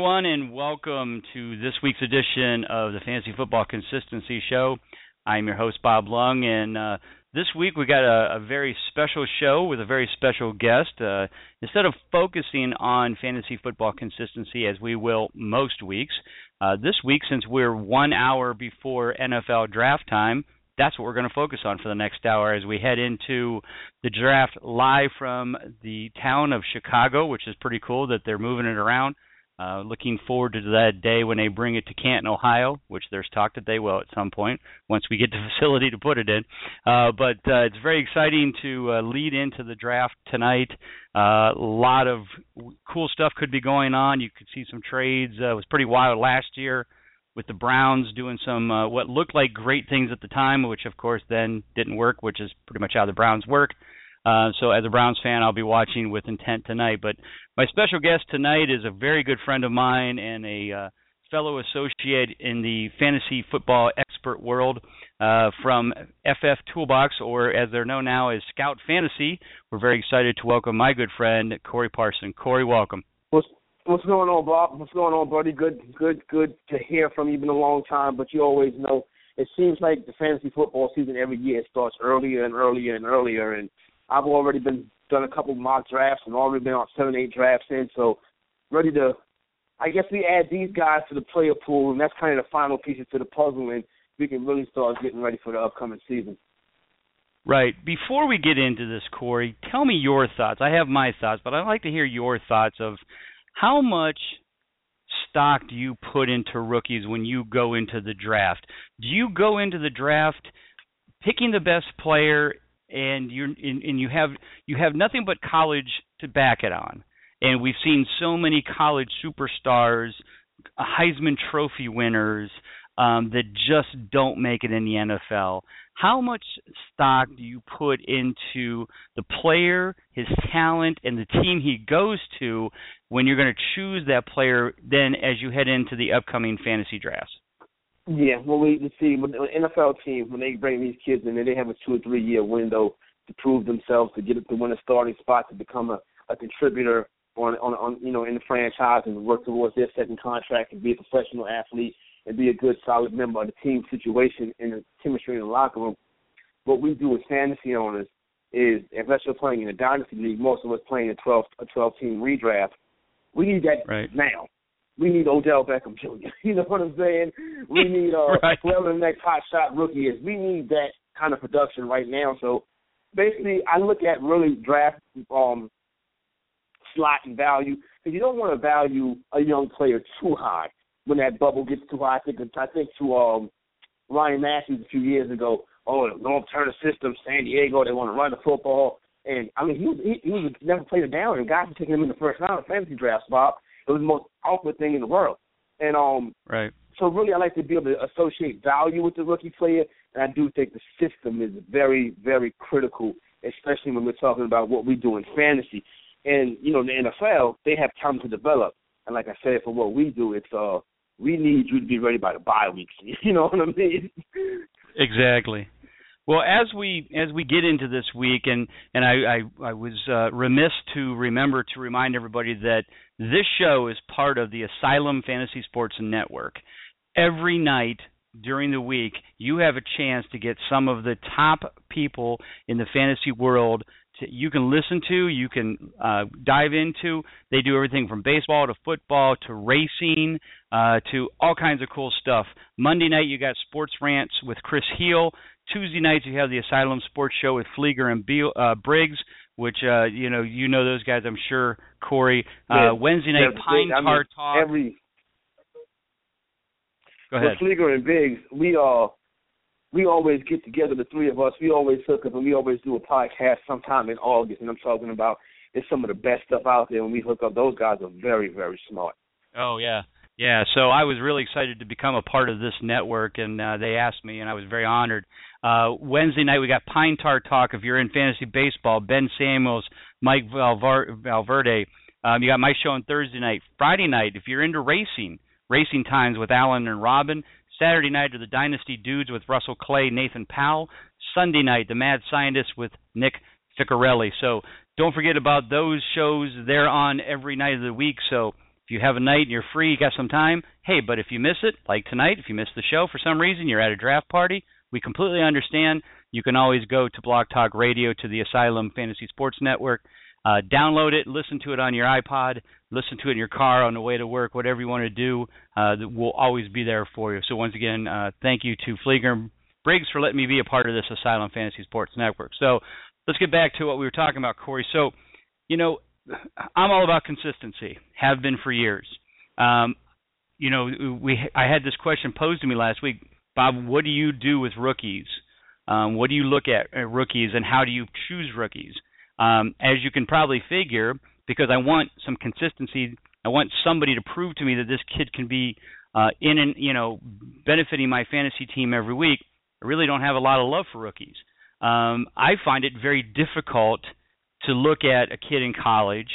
everyone, and welcome to this week's edition of the Fantasy Football Consistency Show. I'm your host, Bob Lung, and this week we got a very special show with a very special guest. Instead of focusing on fantasy football consistency, as we will most weeks, this week, since we're 1 hour before NFL draft time, that's what we're going to focus on for the next hour as we head into the draft live from the town of Chicago, which is pretty cool that they're moving it around. Looking forward to that day when they bring it to Canton, Ohio, which there's talk that they will at some point once we get the facility to put it in. But it's very exciting to lead into the draft tonight. A lot of cool stuff could be going on. You could see some trades. It was pretty wild last year with the Browns doing some what looked like great things at the time, which of course then didn't work, which is pretty much how the Browns work. So as a Browns fan, I'll be watching with intent tonight. But my special guest tonight is a very good friend of mine and a fellow associate in the fantasy football expert world from FF Toolbox, or as they're known now as Scout Fantasy. We're very excited to welcome my good friend, Corey Parson. Corey, welcome. What's going on, Bob? What's going on, buddy? Good to hear from you. Been a long time, but you always know it seems like the fantasy football season every year starts earlier and earlier and earlier, and I've already done a couple of mock drafts and already been on 7-8 drafts in, so ready to, I guess we add these guys to the player pool, and that's kind of the final pieces to the puzzle, and we can really start getting ready for the upcoming season. Right. Before we get into this, Corey, tell me your thoughts. I have my thoughts, but I'd like to hear your thoughts of how much stock do you put into rookies when you go into the draft? Do you go into the draft picking the best player and you have nothing but college to back it on? And we've seen so many college superstars, Heisman Trophy winners, that just don't make it in the NFL. How much stock do you put into the player, his talent, and the team he goes to when you're going to choose that player then as you head into the upcoming fantasy drafts? Yeah, well, let's see, with the NFL team, when they bring these kids in, they have a 2 or 3 year window to prove themselves, to win a starting spot, to become a contributor on in the franchise and work towards their second contract and be a professional athlete and be a good, solid member of the team situation and the chemistry in the locker room. What we do as fantasy owners is, unless you're playing in a dynasty league, most of us playing a 12-team redraft, we need that right now. We need Odell Beckham Jr. You know what I'm saying? We need right. whoever the next hot shot rookie is. We need that kind of production right now. So basically, I look at really draft slot and value, because you don't want to value a young player too high when that bubble gets too high. I think to Ryan Matthews a few years ago, North Turner system, San Diego, they want to run the football. And, I mean, he was never played a down, and guys were taking him in the first round of fantasy drafts, Bob. It was the most awkward thing in the world. And right. So really I like to be able to associate value with the rookie player, and I do think the system is very, very critical, especially when we're talking about what we do in fantasy. And, in the NFL, they have time to develop. And like I said, for what we do, it's we need you to be ready by the bye weeks. You know what I mean? Exactly. Well, as we get into this week, and I was remiss to remind everybody that this show is part of the Asylum Fantasy Sports Network. Every night during the week, you have a chance to get some of the top people in the fantasy world you can listen to, you can dive into. They do everything from baseball to football to racing to all kinds of cool stuff. Monday night, you got Sports Rants with Chris Heel. Tuesday nights, you have the Asylum Sports Show with Flieger and Briggs, which, you know those guys, I'm sure, Corey. Wednesday night, Pine Tar Talk. Go ahead. With Flieger and Briggs, we always get together, the three of us. We always hook up, and we always do a podcast sometime in August, and I'm talking about it's some of the best stuff out there when we hook up. Those guys are very, very smart. Oh, yeah. Yeah, so I was really excited to become a part of this network, and they asked me, and I was very honored. Wednesday night, we got Pine Tar Talk. If you're in fantasy baseball, Ben Samuels, Mike Valverde. You got my show on Thursday night. Friday night, if you're into racing Times with Alan and Robin. Saturday night are the Dynasty Dudes with Russell Clay, Nathan Powell. Sunday night, the Mad Scientist with Nick Ficcarelli. So don't forget about those shows. They're on every night of the week. So If you have a night and you're free, you got some time, hey, but if you miss it, like tonight, if you miss the show for some reason, you're at a draft party, we completely understand. You can always go to Blog Talk Radio, to the Asylum Fantasy Sports Network, download it, listen to it on your iPod, listen to it in your car on the way to work, whatever you want to do. We'll always be there for you. So once again, thank you to Flieger and Briggs for letting me be a part of this Asylum Fantasy Sports Network. So let's get back to what we were talking about, Corey. So, I'm all about consistency, have been for years. I had this question posed to me last week, Bob, what do you do with rookies? What do you look at rookies, and how do you choose rookies? As you can probably figure, because I want some consistency, I want somebody to prove to me that this kid can be benefiting my fantasy team every week. I really don't have a lot of love for rookies. I find it very difficult to look at a kid in college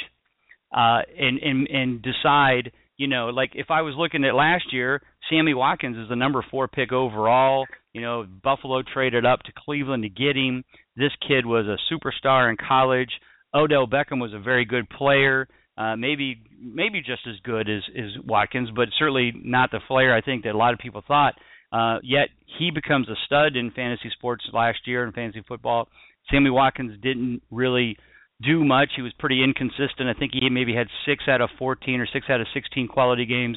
and decide, like if I was looking at last year, Sammy Watkins is the number 4 pick overall. Buffalo traded up to Cleveland to get him. This kid was a superstar in college. Odell Beckham was a very good player, maybe just as good as Watkins, but certainly not the player I think that a lot of people thought. Yet he becomes a stud in fantasy sports last year in fantasy football. Sammy Watkins didn't really do much. He was pretty inconsistent. I think he maybe had 6 out of 14 or 6 out of 16 quality games.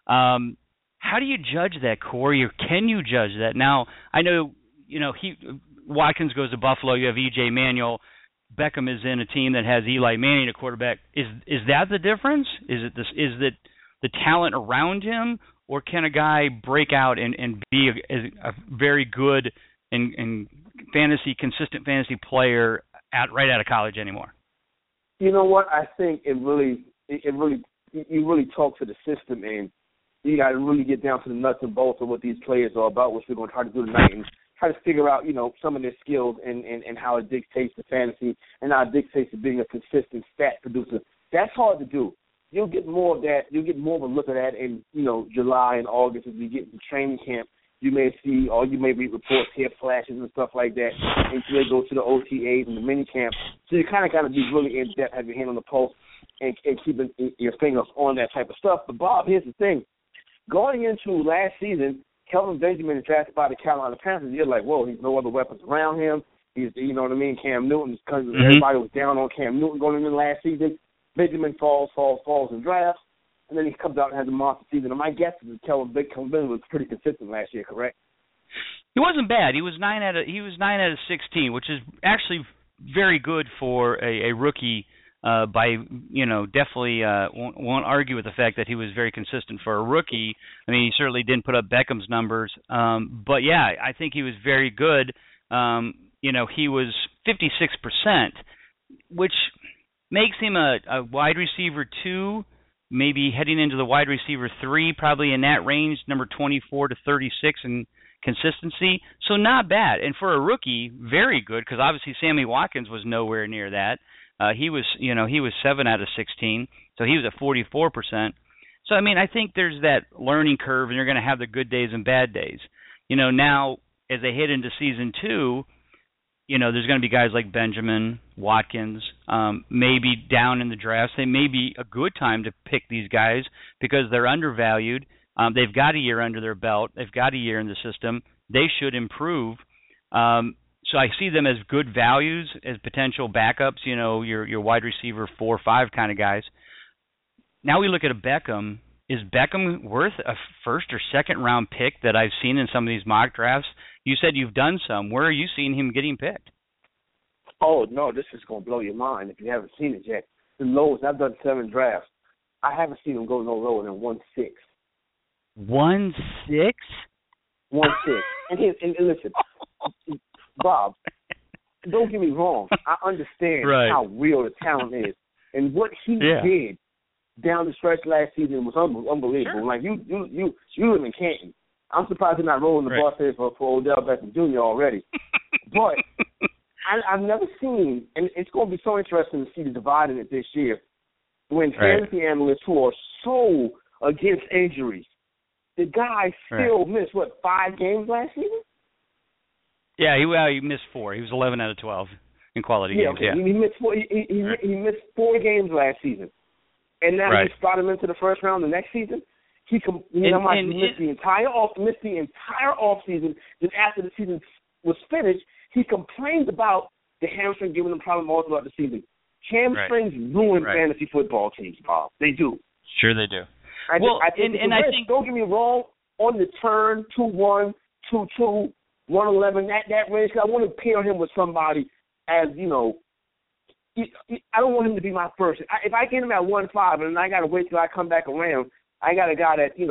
How do you judge that, Corey, or can you judge that? Now, I know, Watkins goes to Buffalo. You have E.J. Manuel. Beckham is in a team that has Eli Manning at quarterback. Is that the difference? Is it the talent around him, or can a guy break out and be a very good and consistent fantasy player right out of college anymore? You know what? I think you really talk to the system, and you got to really get down to the nuts and bolts of what these players are about, which we're going to try to do tonight, and try to figure out, some of their skills and how it dictates to fantasy and how it dictates to being a consistent stat producer. That's hard to do. You'll get more of that. You'll get more of a look at that in, July and August as we get into training camp. You may see, or you may read reports, hear flashes and stuff like that until they go to the OTAs and the mini camps. So you kind of got to be really in depth, have your hand on the pulse, and keeping your fingers on that type of stuff. But Bob, here's the thing: going into last season, Kelvin Benjamin is drafted by the Carolina Panthers. You're like, whoa, he's no other weapons around him. He's, Cam Newton, because everybody was down on Cam Newton going into last season. Benjamin falls in drafts, and then he comes out and has a monster season. And my guess is that Kelvin Benjamin was pretty consistent last year, correct? He wasn't bad. He was 9 out of 16, which is actually very good for a rookie. Definitely won't argue with the fact that he was very consistent for a rookie. I mean, he certainly didn't put up Beckham's numbers, but yeah, I think he was very good. He was 56%, which makes him a wide receiver 2, maybe heading into the wide receiver 3, probably in that range, number 24 to 36 in consistency. So not bad. And for a rookie, very good, because obviously Sammy Watkins was nowhere near that. He was 7 out of 16, so he was at 44%. So, I mean, I think there's that learning curve, and you're going to have the good days and bad days. Now, as they head into season 2, there's going to be guys like Benjamin, Watkins, maybe down in the drafts. They may be a good time to pick these guys because they're undervalued. They've got a year under their belt. They've got a year in the system. They should improve. So I see them as good values, as potential backups, your wide receiver 4 or 5 kind of guys. Now we look at a Beckham. Is Beckham worth a first or second round pick that I've seen in some of these mock drafts? You said you've done some. Where are you seeing him getting picked? Oh, no, this is going to blow your mind if you haven't seen it yet. The lowest, I've done 7 drafts. I haven't seen him go no lower than 1-6. 1-6? 1-6. And listen, Bob, don't get me wrong. I understand how real the talent is. And what he did down the stretch last season was unbelievable. Sure. Like, you live in Canton. I'm surprised they're not rolling the bus here for Odell Beckham Jr. already. But I've never seen, and it's going to be so interesting to see the divide in it this year, when fantasy analysts who are so against injuries, the guy still missed, 5 games last season? Yeah, he missed 4. He was 11 out of 12 in quality games. Okay. He missed 4. He missed 4 games last season, and now you slot him into the first round the next season. He missed the entire off season. Then after the season was finished, he complained about the hamstring giving him problems all throughout the season. Hamstrings ruin fantasy football teams, Bob. They do. Sure, they do. I think don't get me wrong, on the turn 2-1, 2-2, 111, that range. I want to pair him with somebody as I don't want him to be my first. If I get him at 1-5 and I got to wait till I come back around, I got a guy that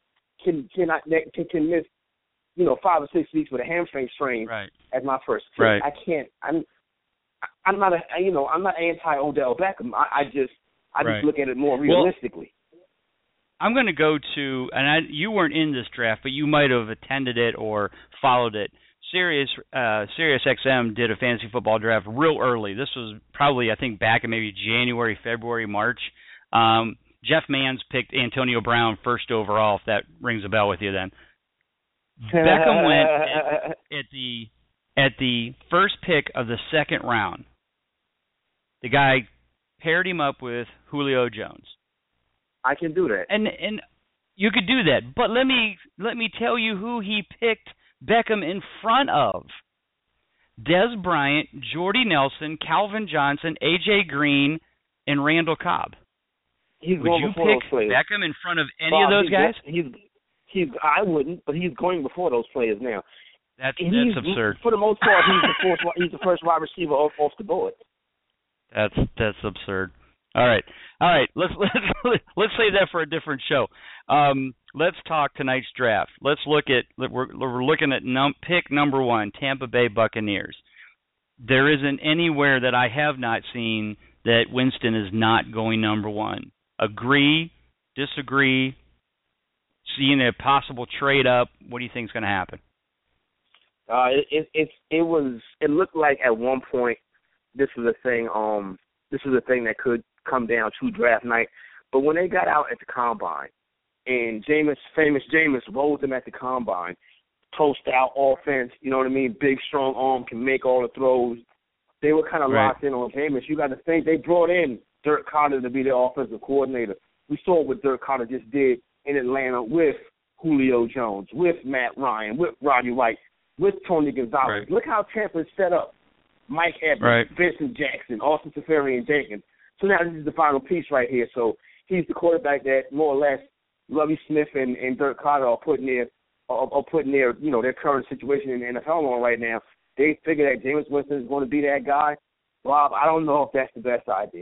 can miss 5 or 6 weeks with a hamstring strain as my first pick. Right. I can't. I'm not I'm not anti Odell Beckham. I just look at it more realistically. I'm going to go to, and you weren't in this draft, but you might have attended it or followed it. Sirius XM did a fantasy football draft real early. This was probably, I think, back in maybe January, February, March. Jeff Manns picked Antonio Brown first overall, if that rings a bell with you then. Beckham went at the first pick of the second round. The guy paired him up with Julio Jones. I can do that. And you could do that. But let me tell you who he picked Beckham in front of. Dez Bryant, Jordy Nelson, Calvin Johnson, A.J. Green, and Randall Cobb. Would you pick Beckham in front of any of those guys? I wouldn't, but he's going before those players now. That's absurd. For the most part, he's the first wide receiver off the board. That's absurd. All right. Let's save that for a different show. Let's talk tonight's draft. Let's look at we're looking at pick number 1, Tampa Bay Buccaneers. There isn't anywhere that I have not seen that Winston is not going number 1. Agree? Disagree? Seeing a possible trade up? What do you think is going to happen? It looked like at one point this was a thing. This was a thing that could come down to draft night. But when they got out at the combine, and famous Jameis rolled them at the combine, post-out offense, you know what I mean? Big, strong arm, can make all the throws. They were kind of locked in on Jameis. You got to think they brought in Dirk Koetter to be their offensive coordinator. We saw what Dirk Koetter just did in Atlanta with Julio Jones, with Matt Ryan, with Roddy White, with Tony Gonzalez. Look how Tampa's set up. Mike Evans, Vincent Jackson, Austin Seferian Jenkins. So now this is the final piece right here. So he's the quarterback that more or less Lovie Smith and Dirk Koetter are putting their their current situation in the NFL on right now. They figure that Jameis Winston is going to be that guy. Bob, I don't know if that's the best idea.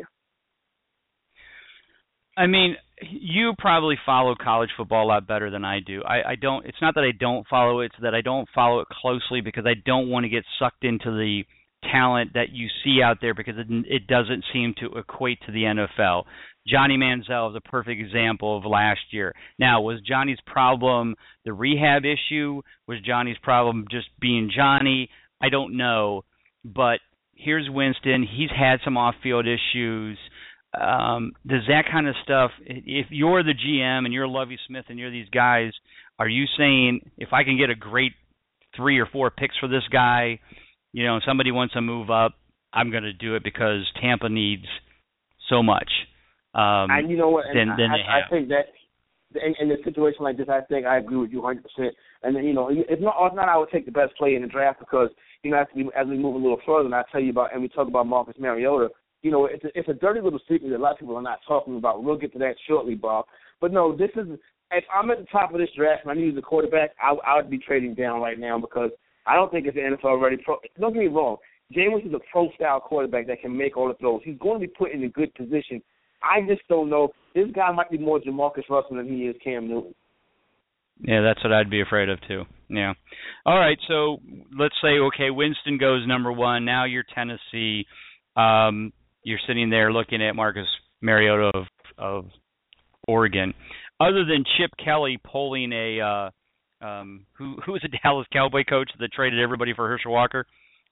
I mean, you probably follow college football a lot better than I do. I don't. It's not that I don't follow it; it's that I don't follow it closely because I don't want to get sucked into the talent that you see out there because it doesn't seem to equate to the NFL. Johnny Manziel is a perfect example of last year. Now, was Johnny's problem the rehab issue? Was Johnny's problem just being Johnny? I don't know. But here's Winston. He's had some off-field issues. Does that kind of stuff, if you're the GM and you're Lovie Smith and you're these guys, are you saying if I can get a great 3 or 4 picks for this guy, somebody wants to move up, I'm going to do it because Tampa needs so much. And you know what? Than they have. I think that in a situation like this, I think I agree with you 100%. And then, if not, I would take the best player in the draft because, as we move a little further, and I tell you about, and we talk about Marcus Mariota, it's a dirty little secret that a lot of people are not talking about. We'll get to that shortly, Bob. But no, this is, if I'm at the top of this draft and I need a quarterback, I would be trading down right now because I don't think it's an NFL ready. Don't get me wrong. Jameis is a pro-style quarterback that can make all the throws. He's going to be put in a good position. I just don't know. This guy might be more Jamarcus Russell than he is Cam Newton. Yeah, that's what I'd be afraid of too. Yeah. All right, so let's say, okay, Winston goes number 1. Now you're Tennessee. You're sitting there looking at Marcus Mariota of Oregon. Other than Chip Kelly pulling a who was a Dallas Cowboy coach that traded everybody for Herschel Walker?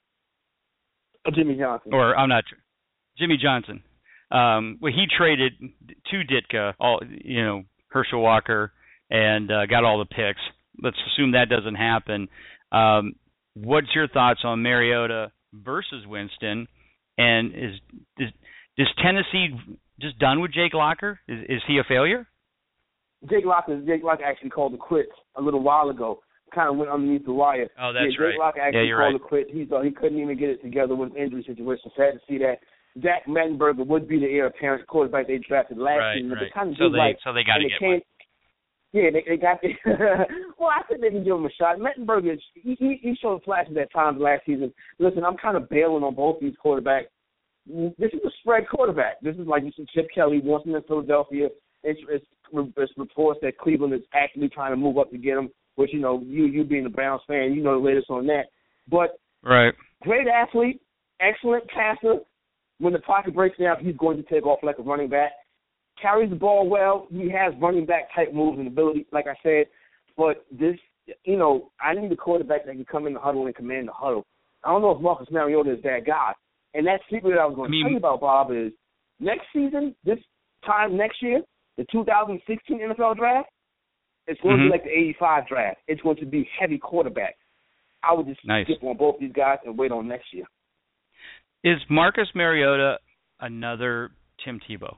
Jimmy Johnson. Or I'm not sure. Jimmy Johnson. Well, he traded to Ditka, Herschel Walker, and got all the picks. Let's assume that doesn't happen. What's your thoughts on Mariota versus Winston? And does Tennessee just done with Jake Locker? Is he a failure? Jake Locker actually called it quits a little while ago. Kind of went underneath the wire. Oh, that's Jake right. Jake Locker actually called right. it quits. He thought he couldn't even get it together with injury situation. Sad to see that. Zach Mettenberger would be the heir apparent quarterback they drafted last season. But they kind of so they got to get one. Yeah, they got it. Well, I think they can give him a shot. Mettenberger, he showed flashes at times last season. Listen, I'm kind of bailing on both these quarterbacks. This is a spread quarterback. This is like you said, Chip Kelly wants him in Philadelphia. It's reports that Cleveland is actually trying to move up to get him, which, you being a Browns fan, you know the latest on that. But great athlete, excellent passer. When the pocket breaks down, he's going to take off like a running back. Carries the ball well. He has running back type moves and ability, like I said. But this, I need a quarterback that can come in the huddle and command the huddle. I don't know if Marcus Mariota is that guy. And that secret that I was going to tell you about, Bob, is next season, this time next year, the 2016 NFL draft, it's going to be like the 85 draft. It's going to be heavy quarterback. I would just skip on both these guys and wait on next year. Is Marcus Mariota another Tim Tebow?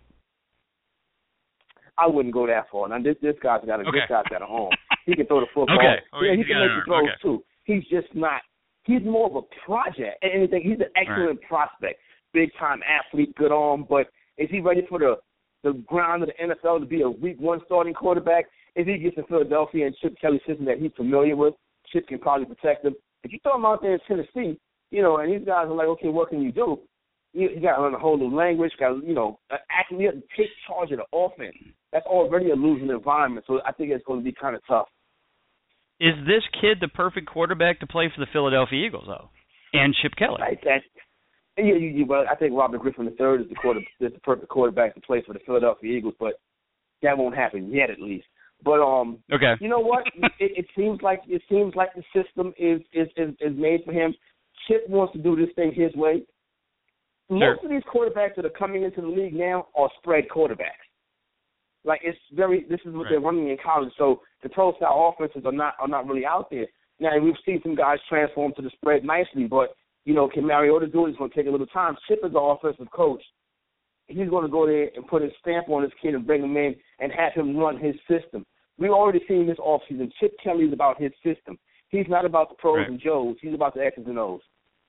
I wouldn't go that far. Now this guy's got a arm. He can throw the football. He can make the throws too. He's just not. He's more of a project. Anything. He's an excellent prospect, big time athlete, good arm. But is he ready for the ground of the NFL to be a week one starting quarterback? If he gets to Philadelphia and Chip Kelly's system that he's familiar with, Chip can probably protect him. If you throw him out there in Tennessee, and these guys are like, okay, what can you do? You got to learn a whole new language. Got to, actually you have to take charge of the offense. That's already a losing environment. So I think it's going to be kind of tough. Is this kid the perfect quarterback to play for the Philadelphia Eagles, though, and Chip Kelly? Well, I think Robert Griffin III is the perfect quarterback to play for the Philadelphia Eagles, but that won't happen yet, at least. But you know what? it seems like the system is made for him. Chip wants to do this thing his way. Most of these quarterbacks that are coming into the league now are spread quarterbacks. Like this is what they're running in college. So the pro style offenses are not really out there. Now we've seen some guys transform to the spread nicely, but can Mariota do it? It's going to take a little time. Chip is the offensive coach. He's going to go there and put his stamp on his kid and bring him in and have him run his system. We've already seen this offseason. Chip Kelly is about his system. He's not about the pros and Joes. He's about the X's and O's.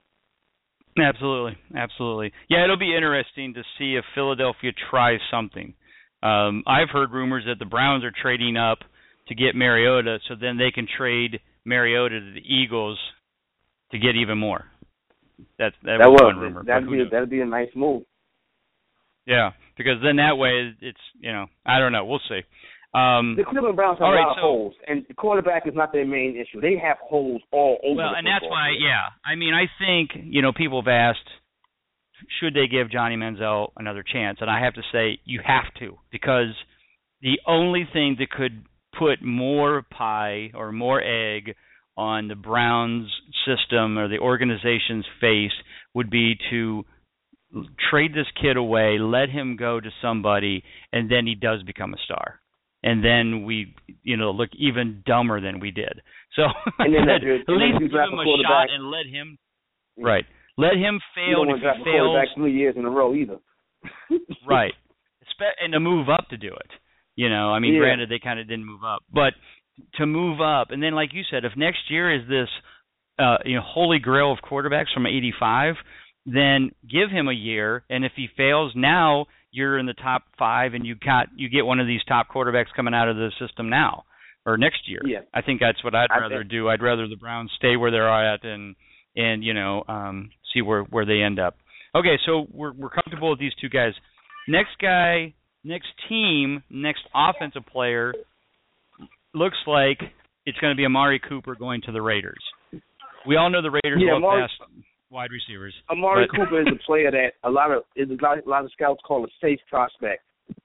Absolutely. Yeah, it'll be interesting to see if Philadelphia tries something. I've heard rumors that the Browns are trading up to get Mariota, so then they can trade Mariota to the Eagles to get even more. That was one rumor. That'd be a nice move. Yeah, because then that way it's I don't know. We'll see. The Cleveland Browns have a lot of holes, and the quarterback is not their main issue. They have holes all over. Well, and that's why, I mean, I think people have asked, should they give Johnny Manziel another chance? And I have to say, you have to, because the only thing that could put more pie or more egg on the Browns system or the organization's face would be to trade this kid away, let him go to somebody, and then he does become a star. And then we, look even dumber than we did. So at least give him a shot and let him, let him fail. You don't want to draft a quarterback 3 years in a row either. Right. And to move up to do it. Granted, they kind of didn't move up. But to move up, and then like you said, if next year is this holy grail of quarterbacks from 85, then give him a year, and if he fails now, you're in the top 5, and you get one of these top quarterbacks coming out of the system now or next year. Yeah. I think that's what I'd rather do. I'd rather the Browns stay where they're at and see where they end up. Okay, so we're comfortable with these two guys. Next guy, next team, next offensive player looks like it's going to be Amari Cooper going to the Raiders. We all know the Raiders love best wide receivers. Amari Cooper is a player that a lot of scouts call a safe prospect.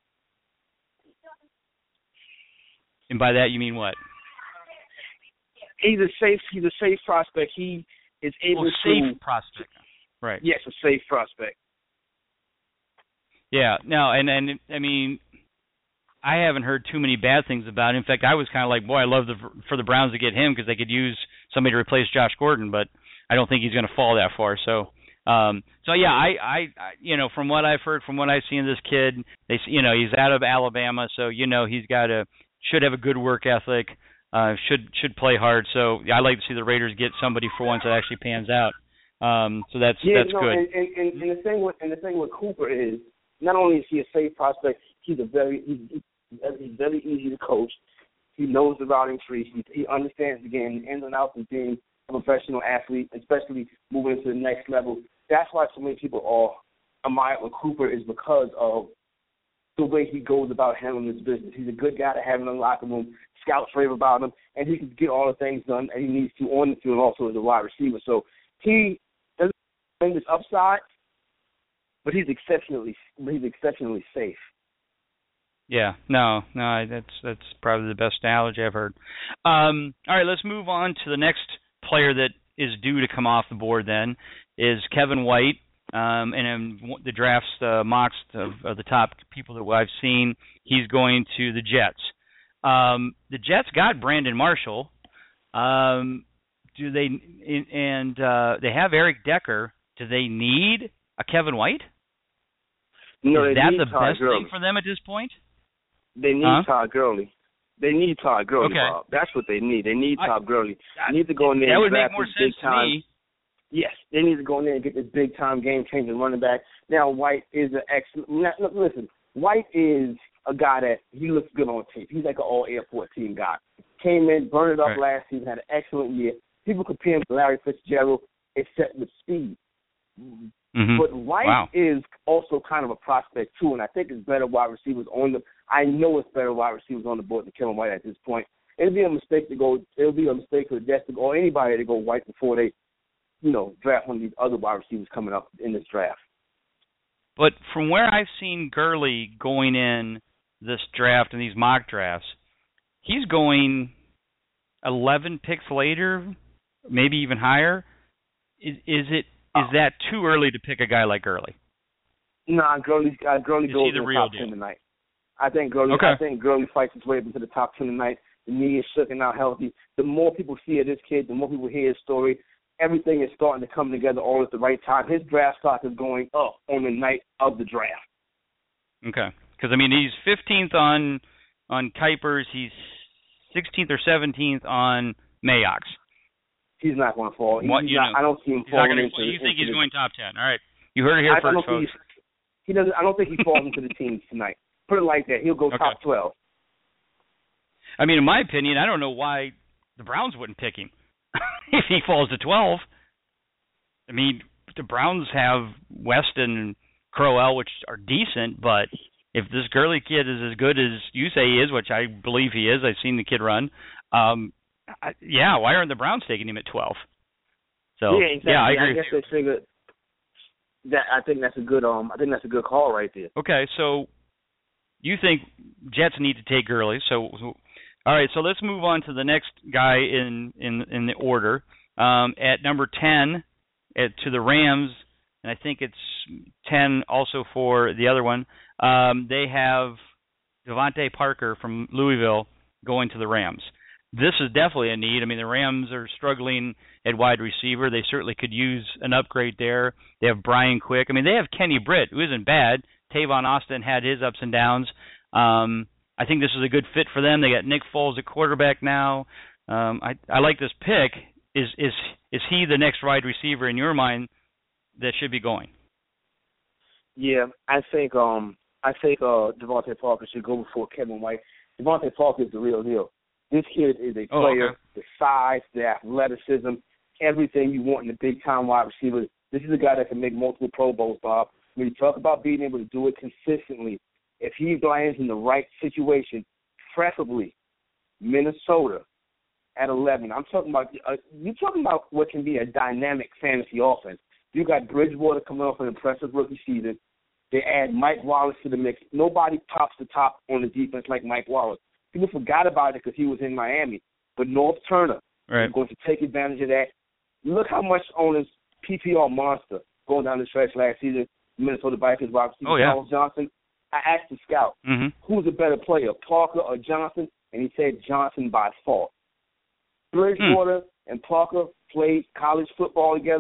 And by that you mean what? He's a safe prospect. He is able safe prospect. Right. Yes, a safe prospect. Yeah. No, and I mean, I haven't heard too many bad things about him. In fact, I was kind of like, boy, I love for the Browns to get him because they could use somebody to replace Josh Gordon, but I don't think he's going to fall that far. So So yeah, I from what I've heard, from what I've seen of this kid, he's out of Alabama, so should have a good work ethic, should play hard. So I like to see the Raiders get somebody for once that actually pans out. So that's good. And the thing with Cooper is, not only is he a safe prospect, he's very easy to coach. He knows the routing tree. He understands the game, the ins and outs of being a professional athlete, especially moving to the next level. That's why so many people are admire Cooper, is because of the way he goes about handling his business. He's a good guy to have in the locker room. Scouts rave about him, and he can get all the things done that he needs to on the field, and also as a wide receiver. So he doesn't bring this upside, but he's exceptionally safe. Yeah, no, that's probably the best analogy I've heard. All right, let's move on to the next player that is due to come off the board. Then is Kevin White, and in the drafts, mocks of the top people that I've seen, he's going to the Jets. The Jets got Brandon Marshall. They have Eric Decker. Do they need a Kevin White? No, is that the best Gurley. thing for them at this point? They need Todd Gurley. They need Todd Gurley, okay. Bob. That's what they need. They need Todd Gurley. They need to go in there and draft this big-time. Yes, they need to go in there and get this big-time game-changing running back. Now, White is an excellent. Listen, White is a guy that he looks good on tape. He's like an all-airport team guy. Came in, burned it up last season, had an excellent year. People compare him to Larry Fitzgerald, except with speed. Mm-hmm. But White is also kind of a prospect, too, and I think it's better wide receivers on the – I know it's better wide receivers on the board than Kevin White at this point. It'll be a mistake for the Jets to go, or anybody to go White before they, draft one of these other wide receivers coming up in this draft. But from where I've seen Gurley going in this draft and these mock drafts, he's going 11 picks later, maybe even higher. Is that too early to pick a guy like Gurley? Nah, Gurley goes in the top 10 tonight. I think Gurley fights his way up into the top 10 tonight. The knee is shaking out healthy. The more people see of this kid, the more people hear his story. Everything is starting to come together all at the right time. His draft stock is going up on the night of the draft. Okay. Because, he's 15th on Kuipers. He's 16th or 17th on Mayock's. He's not going to fall. I don't see him falling into. You think he's going top 10? All right. You heard it here first, folks. He doesn't. I don't think he falls into the teams tonight. Put it like that. He'll go top 12. In my opinion, I don't know why the Browns wouldn't pick him if he falls to 12. The Browns have West and Crowell, which are decent, but if this Gurley kid is as good as you say he is, which I believe he is, I've seen the kid run, why aren't the Browns taking him at 12? So, exactly. I agree. I guess they figured that. I think that's a good. I think that's a good call right there. Okay, so you think Jets need to take Gurley? So all right. So let's move on to the next guy in the order. At number 10, to the Rams, and I think it's 10 also for the other one. They have Devontae Parker from Louisville going to the Rams. This is definitely a need. The Rams are struggling at wide receiver. They certainly could use an upgrade there. They have Brian Quick. They have Kenny Britt, who isn't bad. Tavon Austin had his ups and downs. I think this is a good fit for them. They got Nick Foles at quarterback now. I like this pick. Is he the next wide receiver in your mind that should be going? Yeah, I think Devontae Parker should go before Kevin White. Devontae Parker is the real deal. This kid is a player, the size, the athleticism, everything you want in a big-time wide receiver. This is a guy that can make multiple Pro Bowls, Bob. When you talk about being able to do it consistently, if he lands in the right situation, preferably Minnesota at 11. I'm talking about you're talking about what can be a dynamic fantasy offense. You got Bridgewater coming off an impressive rookie season. They add Mike Wallace to the mix. Nobody pops the top on the defense like Mike Wallace. People forgot about it because he was in Miami. But North Turner is going to take advantage of that. Look how much on his PPR monster going down the stretch last season, Minnesota Vikings wide receiver Charles Johnson. I asked the scout, who's a better player, Parker or Johnson? And he said Johnson by far. Bridgewater and Parker played college football together.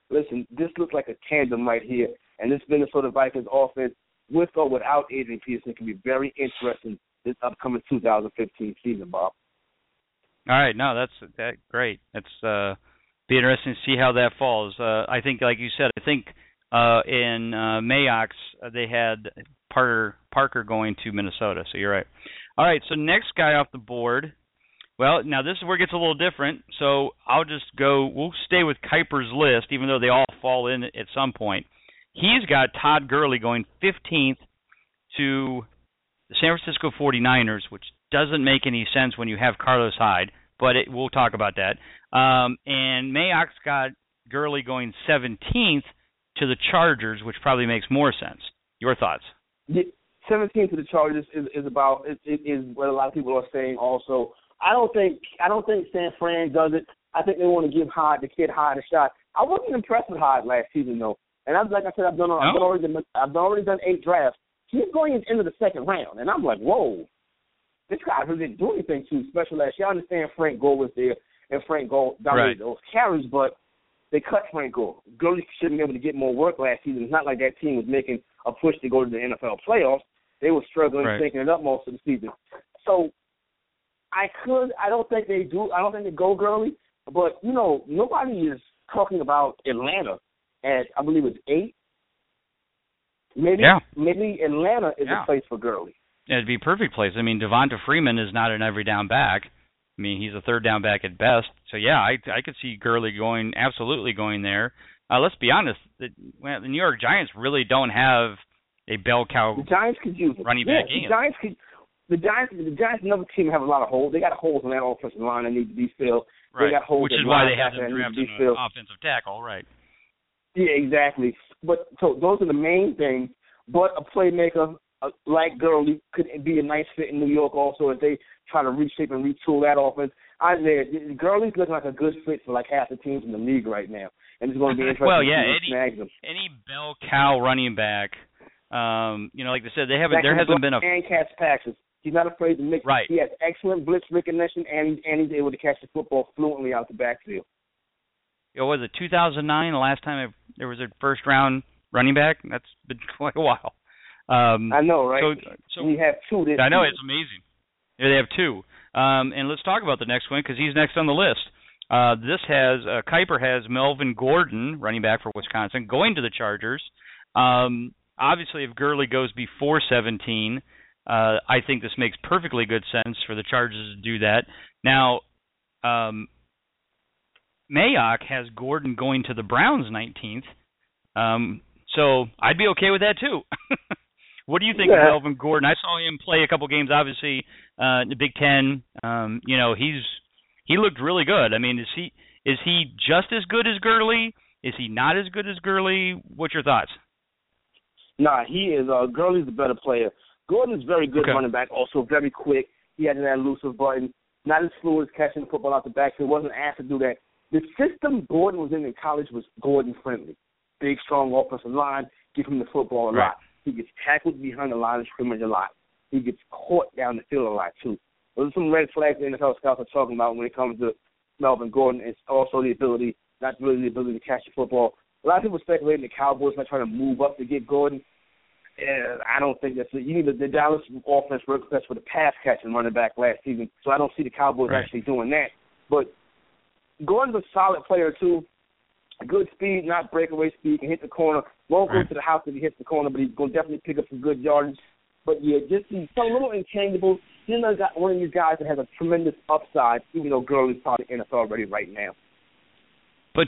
listen, this looks like a tandem right here, and this Minnesota Vikings offense, with or without Adrian Peterson, can be very interesting this upcoming 2015 season, Bob. All right, no, that's great. It's be interesting to see how that falls. I think, like you said, in Mayock's they had Parker going to Minnesota, so you're right. All right, so next guy off the board. Well, now this is where it gets a little different, so we'll stay with Kiper's list, even though they all fall in at some point. He's got Todd Gurley going 15th to the San Francisco 49ers, which doesn't make any sense when you have Carlos Hyde, but we'll talk about that. And Mayock's got Gurley going 17th to the Chargers, which probably makes more sense. Your thoughts? Yeah, 17th to the Chargers is what a lot of people are saying also. I don't think San Fran does it. I think they want to give the kid Hyde a shot. I wasn't impressed with Hyde last season though, and like I said, I've already done 8 drafts. He's going into the second round, and I'm like, whoa, this guy really didn't do anything too special last year. I understand Frank Gore was there, and Frank Gore dominated those carries, but they cut Frank Gore. Gurley should have been able to get more work last season. It's not like that team was making a push to go to the NFL playoffs. They were struggling, thinking it up most of the season. So I don't think they go Gurley, but, nobody is talking about Atlanta at, I believe it's 8. Maybe Atlanta is a place for Gurley. Yeah, it'd be a perfect place. I mean, Devonta Freeman is not an every down back. I mean, he's a third down back at best. So, yeah, I could see Gurley absolutely going there. Let's be honest, the New York Giants really don't have a bell cow running back in. The Giants, another team, have a lot of holes. They got holes in that offensive line that need to be filled. Right. They got holes, which is why they have them drafted an offensive tackle, right? Yeah, exactly. But so those are the main things. But a playmaker like Gurley could be a nice fit in New York also if they try to reshape and retool that offense. Gurley's looking like a good fit for like half the teams in the league right now, and it's going to be interesting to snag them. Any bell cow running back, like they said, there hasn't been a and catch passes. He's not afraid to mix. Right. He has excellent blitz recognition, and he's able to catch the football fluently out the backfield. Was it 2009 the last time there was a first-round running back? That's been quite a while. I know, right? So we have 2 this I know, year. it's amazing. Yeah, they have 2. And let's talk about the next one because he's next on the list. Kiper has Melvin Gordon, running back for Wisconsin, going to the Chargers. Obviously, if Gurley goes before 17, I think this makes perfectly good sense for the Chargers to do that. Now, Mayock has Gordon going to the Browns 19th, so I'd be okay with that too. What do you think of Melvin Gordon? I saw him play a couple games, obviously, in the Big Ten. He looked really good. I mean, is he just as good as Gurley? Is he not as good as Gurley? What's your thoughts? Nah, he is. Gurley's the better player. Gordon's very good running back, also very quick. He has an elusive button, not as fluid as catching the football out the backfield. Wasn't asked to do that. The system Gordon was in college was Gordon-friendly. Big, strong offensive line, give him the football a lot. He gets tackled behind the line of scrimmage a lot. He gets caught down the field a lot, too. Those are some red flags the NFL scouts are talking about when it comes to Melvin Gordon. It's also the ability to catch the football. A lot of people speculating the Cowboys might try to move up to get Gordon. I don't think that's it. The Dallas offense worked best for the pass catching running back last season, so I don't see the Cowboys actually doing that. But Gordon's a solid player, too. Good speed, not breakaway speed, can hit the corner. Won't go to the house if he hits the corner, but he's going to definitely pick up some good yardage. But, yeah, just he's a little intangible. He's one of these guys that has a tremendous upside, even though Gurley's probably NFL ready right now. But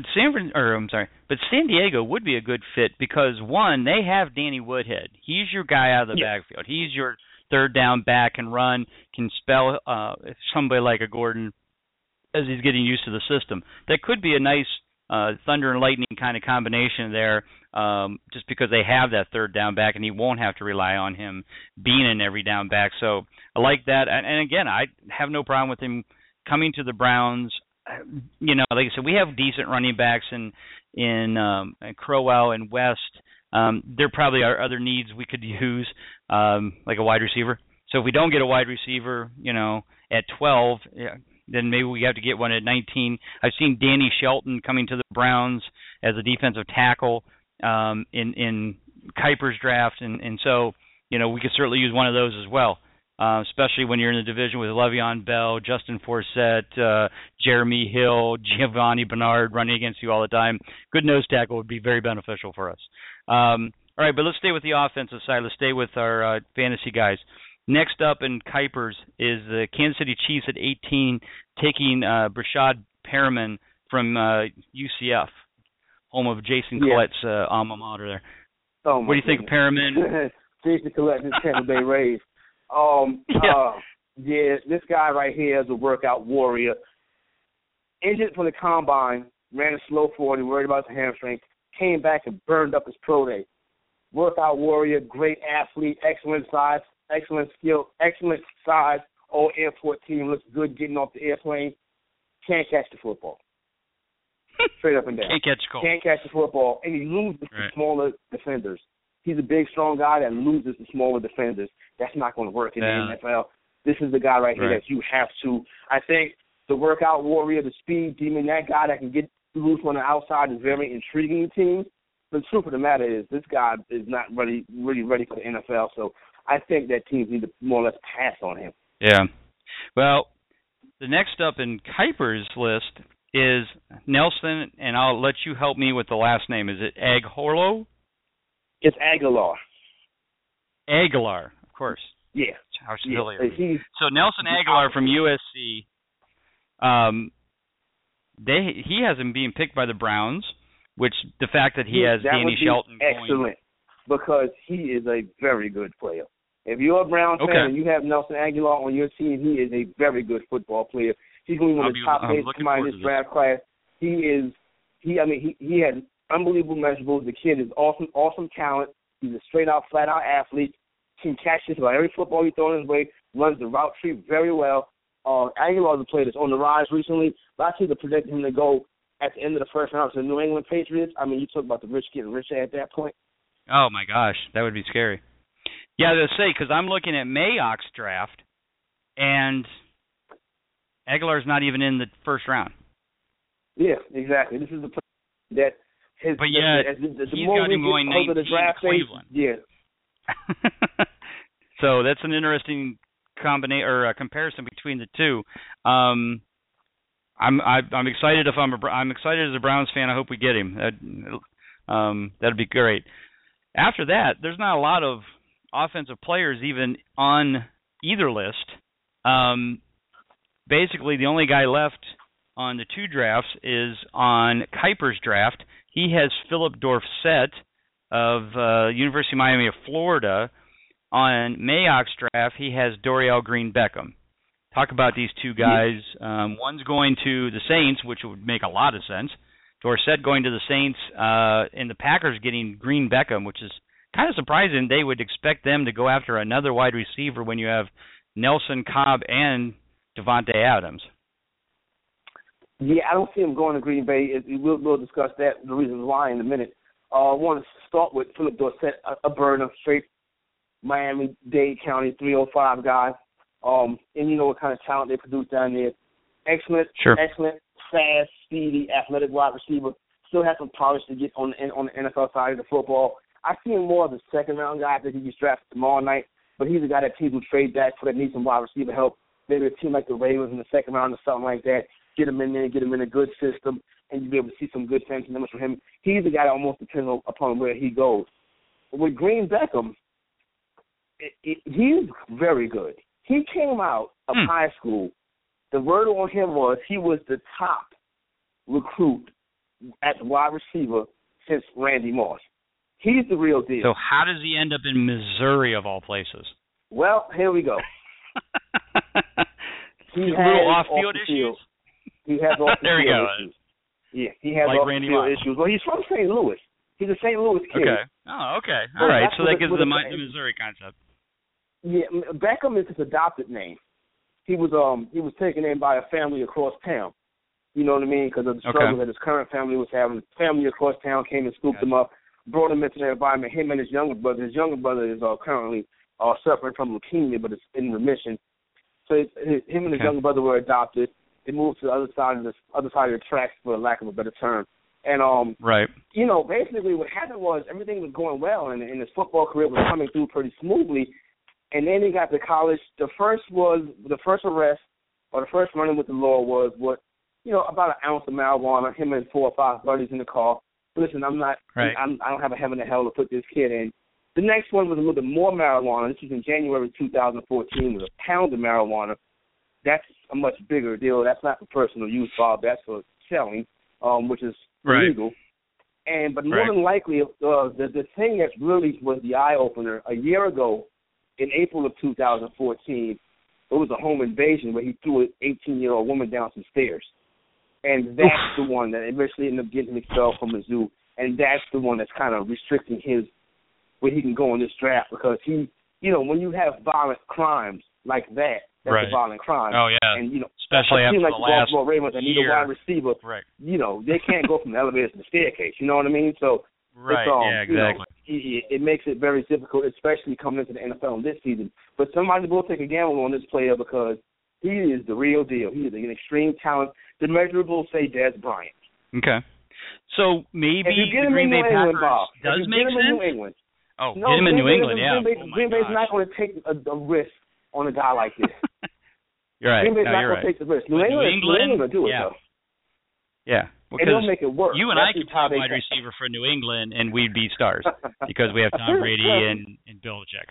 San Diego would be a good fit because, one, they have Danny Woodhead. He's your guy out of the backfield. He's your third down back and run, can spell somebody like a Gordon as he's getting used to the system. That could be a nice thunder and lightning kind of combination there just because they have that third down back and he won't have to rely on him being an every down back. So I like that. And again, I have no problem with him coming to the Browns. Like I said, we have decent running backs in Crowell and West. There probably are other needs we could use, like a wide receiver. So if we don't get a wide receiver, at 12, then maybe we have to get one at 19. I've seen Danny Shelton coming to the Browns as a defensive tackle in Kiper's draft, and so we could certainly use one of those as well. Especially when you're in the division with Le'Veon Bell, Justin Forsett, Jeremy Hill, Giovanni Bernard running against you all the time. Good nose tackle would be very beneficial for us. All right, but let's stay with the offensive side. Let's stay with our fantasy guys. Next up in Kuipers is the Kansas City Chiefs at 18, taking Brashad Perriman from UCF, home of Jason Collette's alma mater there. What do you think of Perriman? Jason Collette is Tampa Bay Rays. This guy right here is a workout warrior. Injured from the combine, ran a slow 40, worried about his hamstring, came back and burned up his pro day. Workout warrior, great athlete, excellent size, excellent skill, excellent size. All airport team, looks good getting off the airplane. Can't catch the football. Straight up and down. Can't catch the football, and he loses to smaller defenders. He's a big, strong guy that loses to smaller defenders. That's not going to work in the NFL. This is the guy right here that you have to. I think the workout warrior, the speed demon, that guy that can get loose on the outside is very intriguing to teams. But the truth of the matter is this guy is not really ready for the NFL. So I think that teams need to more or less pass on him. Yeah. Well, the next up in Kuiper's list is Nelson, and I'll let you help me with the last name. Is it Aguilar? It's Aguilar. Aguilar, of course. Yeah. How silly. So Nelson Aguilar from USC, he has him being picked by the Browns, which the fact that he has Danny Shelton excellent, because he is a very good player. If you're a Browns fan and you have Nelson Aguilar on your team, he is a very good football player. He's going to be one of the top paid in this draft class. He has unbelievable measurables. The kid is awesome talent. He's a straight-out, flat-out athlete. Can catch just about every football you throw in his way, runs the route tree very well. Aguilar is a player that's on the rise recently. Lots of people predicted him to go at the end of the first round to the New England Patriots. I mean, you talk about the rich getting richer at that point. Oh, my gosh. That would be scary. Yeah, I was going to say, because I'm looking at Mayock's draft, and Aguilar's not even in the first round. Yeah, exactly. This is the player that his. But yeah, the more we get over the draft phase, So that's an interesting comparison between the two. I'm excited. I'm excited as a Browns fan. I hope we get him. That'd be great. After that, there's not a lot of offensive players even on either list. Basically, the only guy left on the two drafts is on Kuiper's draft. He has Philip Dorsett of University of Miami of Florida. On Mayock's draft, he has Dorial Green-Beckham. Talk about these two guys. One's going to the Saints, which would make a lot of sense. Dorsett going to the Saints, and the Packers getting Green-Beckham, which is kind of surprising. They would expect them to go after another wide receiver when you have Nelson Cobb and Devontae Adams. Yeah, I don't see him going to Green Bay. We'll discuss that, the reasons why, in a minute. I want to start with Philip Dorsett, a burner, straight Miami-Dade County 305 guy. And you know what kind of talent they produce down there. Excellent, fast, speedy, athletic wide receiver. Still has some polish to get on the NFL side of the football. I see him more as a second-round guy. I think he gets drafted tomorrow night. But he's a guy that teams will trade back for that need some wide receiver help. Maybe a team like the Ravens in the second round or something like that. Get him in there, get him in a good system, and you'll be able to see some good fantasy numbers from him. He's a guy that almost depends upon where he goes. With Green-Beckham, he's very good. He came out of high school. The word on him was he was the top recruit at the wide receiver since Randy Moss. He's the real deal. So how does he end up in Missouri of all places? Well, here we go. He has little off-field issues? He has off-field issues. Yeah, he has like off-field issues. Well, he's from St. Louis. He's a St. Louis kid. Okay. Oh, okay. All right. So that gives the Missouri concept. Yeah, Beckham is his adopted name. He was taken in by a family across town. You know what I mean? Because of the struggles that his current family was having. Family across town came and scooped him up, brought him into their environment. Him and his younger brother. His younger brother is currently suffering from leukemia, but it's in remission. So him and his younger brother were adopted. They moved to the other side of the tracks, for lack of a better term. And right. Basically what happened was everything was going well, and his football career was coming through pretty smoothly. And then he got to college. The first arrest, or the first running with the law was about an ounce of marijuana. Him and 4 or 5 buddies in the car. Listen, I'm not. Right. I don't have a heaven or hell to put this kid in. The next one was a little bit more marijuana. This was in January 2014. It was a pound of marijuana. That's a much bigger deal. That's not for personal use, Bob. That's for selling, which is illegal. But more than likely, the thing that really was the eye opener a year ago, in April of 2014, it was a home invasion where he threw an 18-year-old woman down some stairs. And that's the one that eventually ended up getting expelled from Mizzou. And that's the one that's kind of restricting where he can go in this draft, because he, when you have violent crimes like that's a violent crime. Oh, yeah. And, especially after like the last Baltimore Ravens, they need a wide receiver. Right. They can't go from the elevator to the staircase. You know what I mean? So, exactly. It makes it very difficult, especially coming into the NFL this season. But somebody will take a gamble on this player because he is the real deal. He is an extreme talent. The measurables say Des Bryant. Okay. So maybe the Green Bay Packers does make sense? New England. Oh, get him in New England, yeah. Green Bay's not going to take a risk on a guy like this. You're right. Green Bay's not going to take the risk. New England will do it, though. Yeah. And they'll make it work. You and I could play wide receiver for New England, and we'd be stars because we have Tom Brady and Belichick.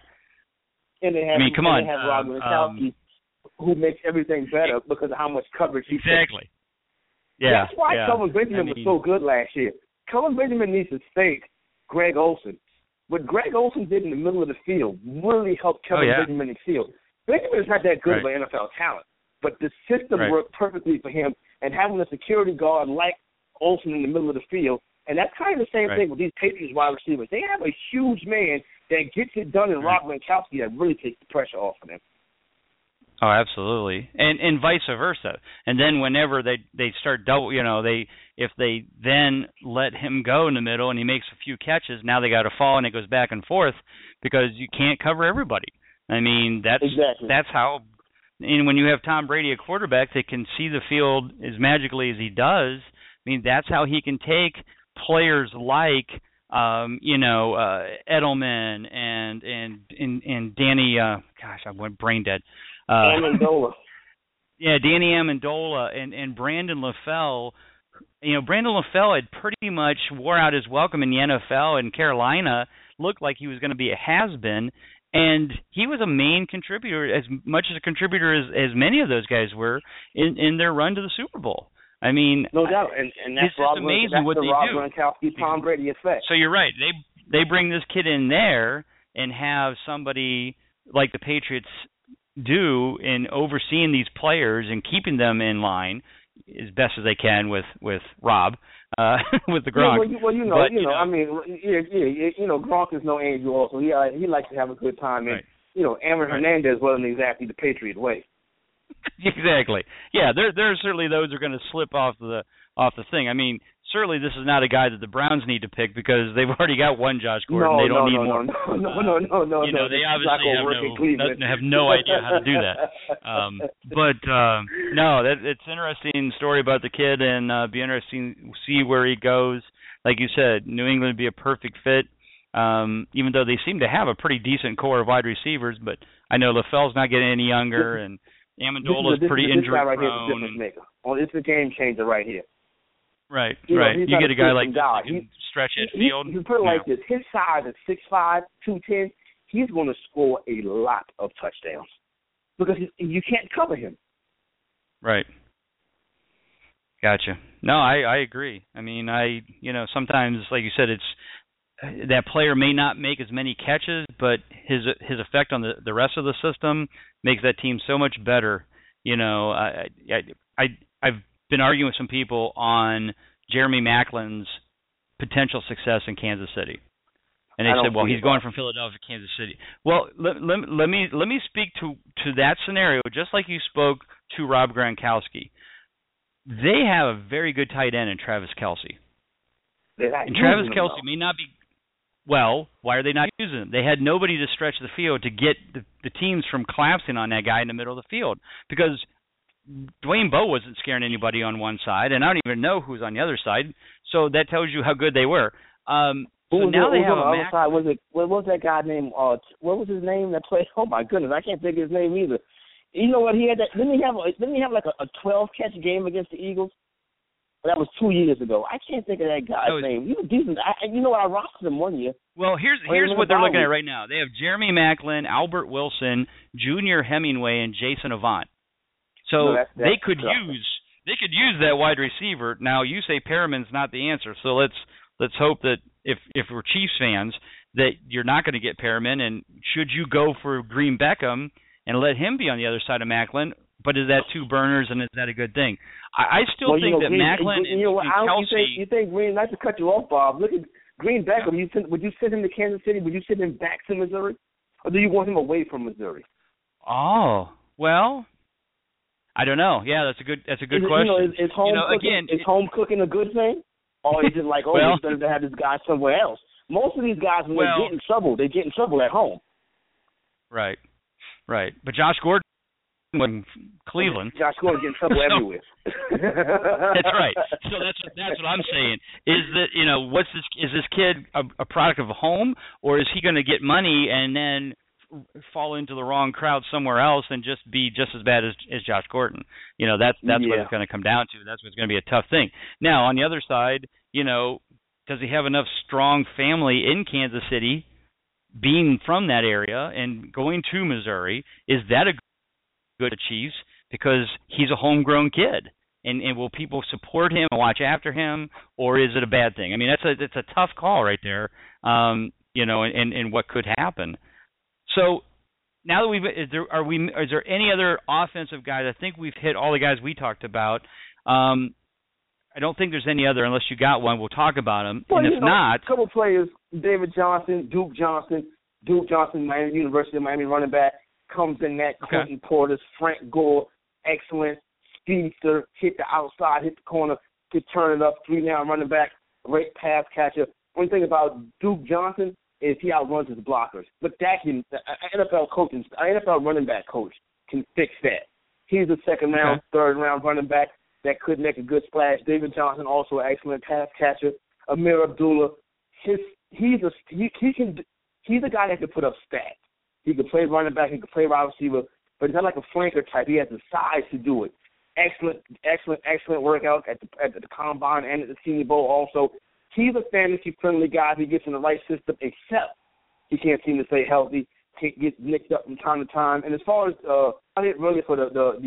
And they have, come on. They have Rob Gronkowski, who makes everything better because of how much coverage he takes. Takes. Yeah. That's why Kelvin Benjamin was so good last year. Kelvin Benjamin needs to thank Greg Olsen. What Greg Olsen did in the middle of the field really helped Kelvin Benjamin excel. Benjamin's not that good of an NFL talent, but the system worked perfectly for him, and having a security guard like Olsen in the middle of the field, and that's kind of the same thing with these Patriots wide receivers. They have a huge man that gets it done in Rob Gronkowski that really takes the pressure off of them. Oh, absolutely, and vice versa. And then whenever they start double, if they then let him go in the middle and he makes a few catches, now they got to fall and it goes back and forth because you can't cover everybody. I mean, that's how. And when you have Tom Brady, a quarterback that can see the field as magically as he does, I mean, that's how he can take players like Edelman and Danny. Gosh, I went brain dead. Amendola. Yeah, Danny Amendola and Brandon LaFell. Brandon LaFell had pretty much wore out his welcome in the NFL in Carolina. Looked like he was going to be a has-been, and he was a main contributor, as much as a contributor as many of those guys were in their run to the Super Bowl. I mean, no doubt, and that's amazing what they do. Rob Gronkowski, Tom Brady effect. So you're right. They bring this kid in there and have somebody like the Patriots do in overseeing these players and keeping them in line as best as they can with Rob, with the Gronk. I mean, Gronk is no angel. Also, he likes to have a good time, and Aaron Hernandez wasn't exactly the Patriot way. Exactly. Yeah, there are certainly those who are going to slip off the thing. I mean, certainly this is not a guy that the Browns need to pick because they've already got one Josh Gordon. They don't need more. No. They obviously have no idea how to do that. It's an interesting story about the kid, and be interesting to see where he goes. Like you said, New England would be a perfect fit. Even though they seem to have a pretty decent core of wide receivers, but I know LaFell's not getting any younger, and Amendola is pretty injury prone. This guy right here is a difference maker. It's a game changer right here. Right. You get a guy like this that can stretch his field. You put it like this: his size is 6'5", 210. He's going to score a lot of touchdowns because you can't cover him. Right. Gotcha. No, I agree. I mean, sometimes, like you said, it's that player may not make as many catches, but his effect on the rest of the system makes that team so much better. I've been arguing with some people on Jeremy Maclin's potential success in Kansas City, and they said, "Well, he's going from Philadelphia to Kansas City." Well, let me speak to that scenario, just like you spoke to Rob Gronkowski. They have a very good tight end in Travis Kelce. And Travis Kelce may not be. Well, why are they not using him? They had nobody to stretch the field to get the teams from collapsing on that guy in the middle of the field because Dwayne Bowe wasn't scaring anybody on one side, and I don't even know who's on the other side. So that tells you how good they were. So now they have on the other side. What was that guy named? What was his name that played? Oh my goodness, I can't think of his name either. You know what? He had that. Didn't he have like a 12-catch game against the Eagles? That was 2 years ago. I can't think of that guy's name. He was decent. You know what? I rostered him one year. Well, here's what they're looking at right now. They have Jeremy Maclin, Albert Wilson, Junior Hemingway, and Jason Avant. So they could use that wide receiver. Now you say Perriman's not the answer, so let's hope that if we're Chiefs fans that you're not going to get Perriman, and should you go for Green Beckham and let him be on the other side of Maclin? But is that two burners, and is that a good thing? I still think that Maclin and Kelsey... You think Green, not to cut you off, Bob, look at Green Beckham. Would you send him to Kansas City? Would you send him back to Missouri? Or do you want him away from Missouri? Oh, well, I don't know. Yeah, that's a good question. Is home cooking a good thing? Or is it like, it's better to have this guy somewhere else? Most of these guys, when they get in trouble, they get in trouble at home. Right. But Josh Gordon in Cleveland. Josh Gordon getting in trouble everywhere. That's right. So that's what I'm saying. Is that is this kid a product of a home, or is he going to get money and then fall into the wrong crowd somewhere else and just be just as bad as Josh Gordon? That's what it's going to come down to. That's what's going to be a tough thing. Now on the other side, does he have enough strong family in Kansas City, being from that area and going to Missouri? Is that a good Chiefs because he's a homegrown kid, and will people support him and watch after him, or is it a bad thing? I mean, it's a tough call right there, and what could happen. So now that is there any other offensive guys? I think we've hit all the guys we talked about. I don't think there's any other unless you got one. We'll talk about them, and if not, a couple players: David Johnson, Duke Johnson, Miami University of Miami running back. Comes in that Clinton Portis, Frank Gore, excellent speedster, hit the outside, hit the corner, could turn it up, 3-down running back, great pass catcher. One thing about Duke Johnson is he outruns his blockers. But that an NFL running back coach can fix that. He's a second-round, third-round running back that could make a good splash. David Johnson, also an excellent pass catcher. Amir Abdullah, he's a guy that can put up stats. He could play running back. He could play wide receiver, but he's not like a flanker type. He has the size to do it. Excellent workout at the combine and at the Senior Bowl. Also, he's a fantasy-friendly guy if he gets in the right system. Except he can't seem to stay healthy. He gets nicked up from time to time. And as far as I didn't really for the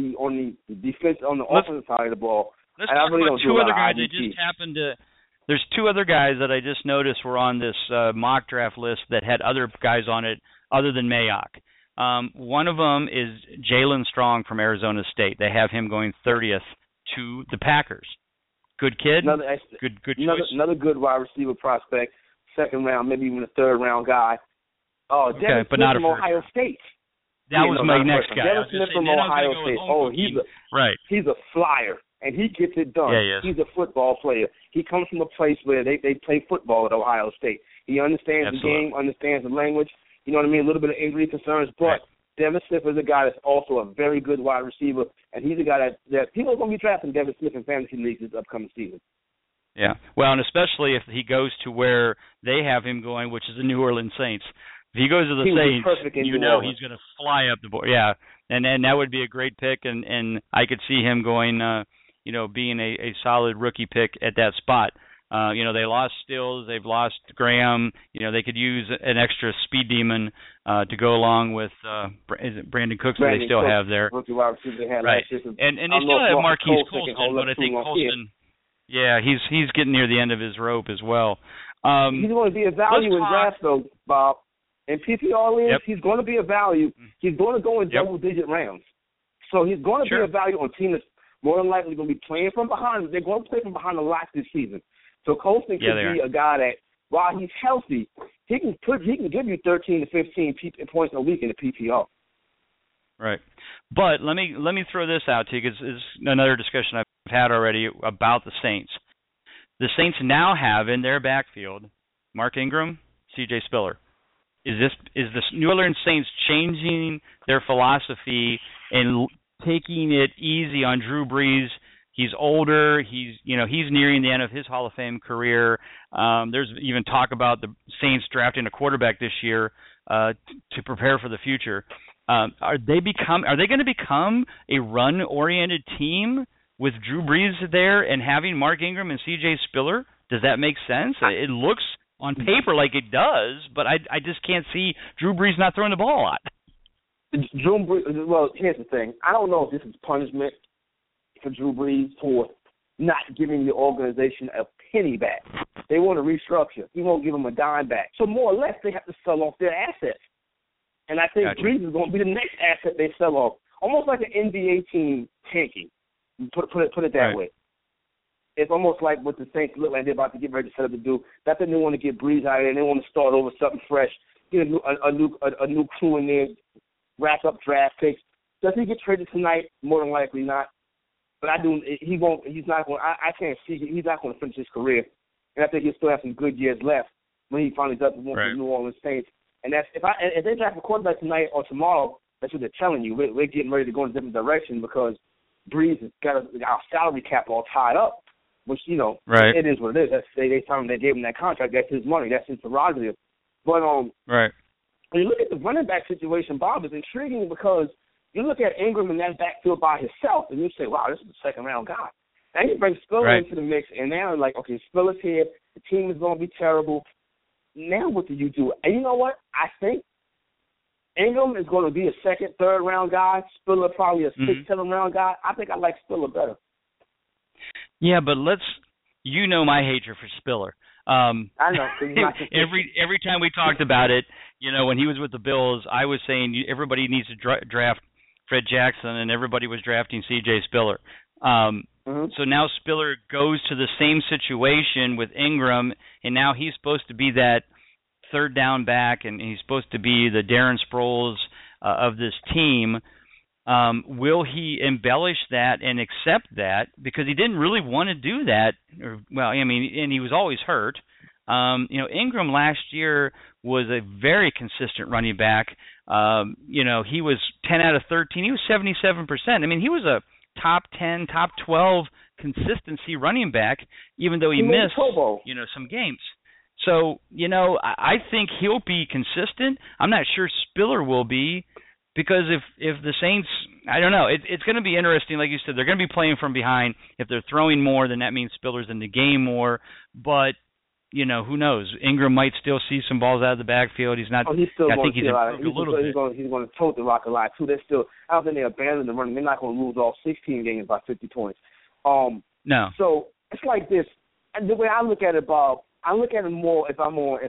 defense on the offensive side of the ball. Let's talk about two other guys that just happened to. There's two other guys that I just noticed were on this mock draft list that had other guys on it other than Mayock. One of them is Jalen Strong from Arizona State. They have him going 30th to the Packers. Good kid. Good choice. Another good wide receiver prospect. Second round, maybe even a third round guy. Devin but Smith not from Ohio State. That was my next guy. Devin Smith from Ohio State. He's a flyer, and he gets it done. Yeah, he's a football player. He comes from a place where they play football at Ohio State. He understands the game, understands the language. You know what I mean? A little bit of injury concerns, but Devin Smith is a guy that's also a very good wide receiver, and he's a guy that people are going to be drafting Devin Smith in fantasy leagues this upcoming season. Yeah, well, and especially if he goes to where they have him going, which is the New Orleans Saints. If he goes to the Saints, he's going to fly up the board. Yeah, and that would be a great pick, and I could see him going, being a solid rookie pick at that spot. They lost Stills, they've lost Graham. They could use an extra speed demon to go along with is it Brandon Cooks that they still have there. Rookie wide receiver they had right, last year. And they still have Marquise Colston, but I think Colston, he's getting near the end of his rope as well. He's going to be a value in draft, though, Bob. In PPR leagues, he's going to be a value. He's going to go in double-digit rounds. So he's going to be a value on a team that's more than likely going to be playing from behind. They're going to play from behind a lot this season. So Colston could be a guy that, while he's healthy, he can give you 13 to 15 points a week in the PPR. Right. But let me throw this out to you because it's another discussion I've had already about the Saints. The Saints now have in their backfield Mark Ingram, C.J. Spiller. Is the New Orleans Saints changing their philosophy and taking it easy on Drew Brees. He's older. He's nearing the end of his Hall of Fame career. There's even talk about the Saints drafting a quarterback this year to prepare for the future. Are they going to become a run-oriented team with Drew Brees there and having Mark Ingram and C.J. Spiller? Does that make sense? It looks on paper like it does, but I just can't see Drew Brees not throwing the ball a lot. Drew Brees, well, here's the thing. I don't know if this is punishment for Drew Brees for not giving the organization a penny back. They want to restructure. He won't give them a dime back. So more or less, they have to sell off their assets. And I think Brees is going to be the next asset they sell off, almost like an NBA team tanking. Put it that way. It's almost like what the Saints look like they're about to get ready to set up to do. That's when they want to get Brees out of there and they want to start over something fresh, get a new crew in there, rack up draft picks. Does he get traded tonight? More than likely not. But he won't. He's not going. I can't see. He's not going to finish his career, and I think he'll still have some good years left when he finally does one for the New Orleans Saints. And that's if they draft a quarterback tonight or tomorrow, that's what they're telling you. We're getting ready to go in a different direction because Brees has got our salary cap all tied up, which it is what it is. They gave him that contract. That's his money. That's his prerogative. But when you look at the running back situation, Bob, it's intriguing because you look at Ingram in that backfield by himself, and you say, wow, this is a second-round guy. Now you bring Spiller into the mix, and now like, okay, Spiller's here. The team is going to be terrible. Now what do you do? And you know what? I think Ingram is going to be a second, third-round guy. Spiller probably a sixth, seventh-round guy. I think I like Spiller better. Yeah, but my hatred for Spiller. I know. Every time we talked about it, when he was with the Bills, I was saying everybody needs to draft Fred Jackson, and everybody was drafting C.J. Spiller. So now Spiller goes to the same situation with Ingram, and now he's supposed to be that third down back, and he's supposed to be the Darren Sproles of this team. Will he embellish that and accept that? Because he didn't really want to do that. And he was always hurt. Ingram last year was a very consistent running back. He was 10 out of 13. He was 77%. I mean, he was a top 10, top 12 consistency running back, even though he missed, some games. So, I think he'll be consistent. I'm not sure Spiller will be, because if the Saints, I don't know, it's going to be interesting. Like you said, they're going to be playing from behind. If they're throwing more, then that means Spiller's in the game more. But, who knows? Ingram might still see some balls out of the backfield. He's not. He's still I going think he's improved a little bit. He's going to tote the rock a lot too. I don't think they abandon the running. They're not going to lose all 16 games by 50 points. No. So it's like this. And the way I look at it, Bob, I look at it more if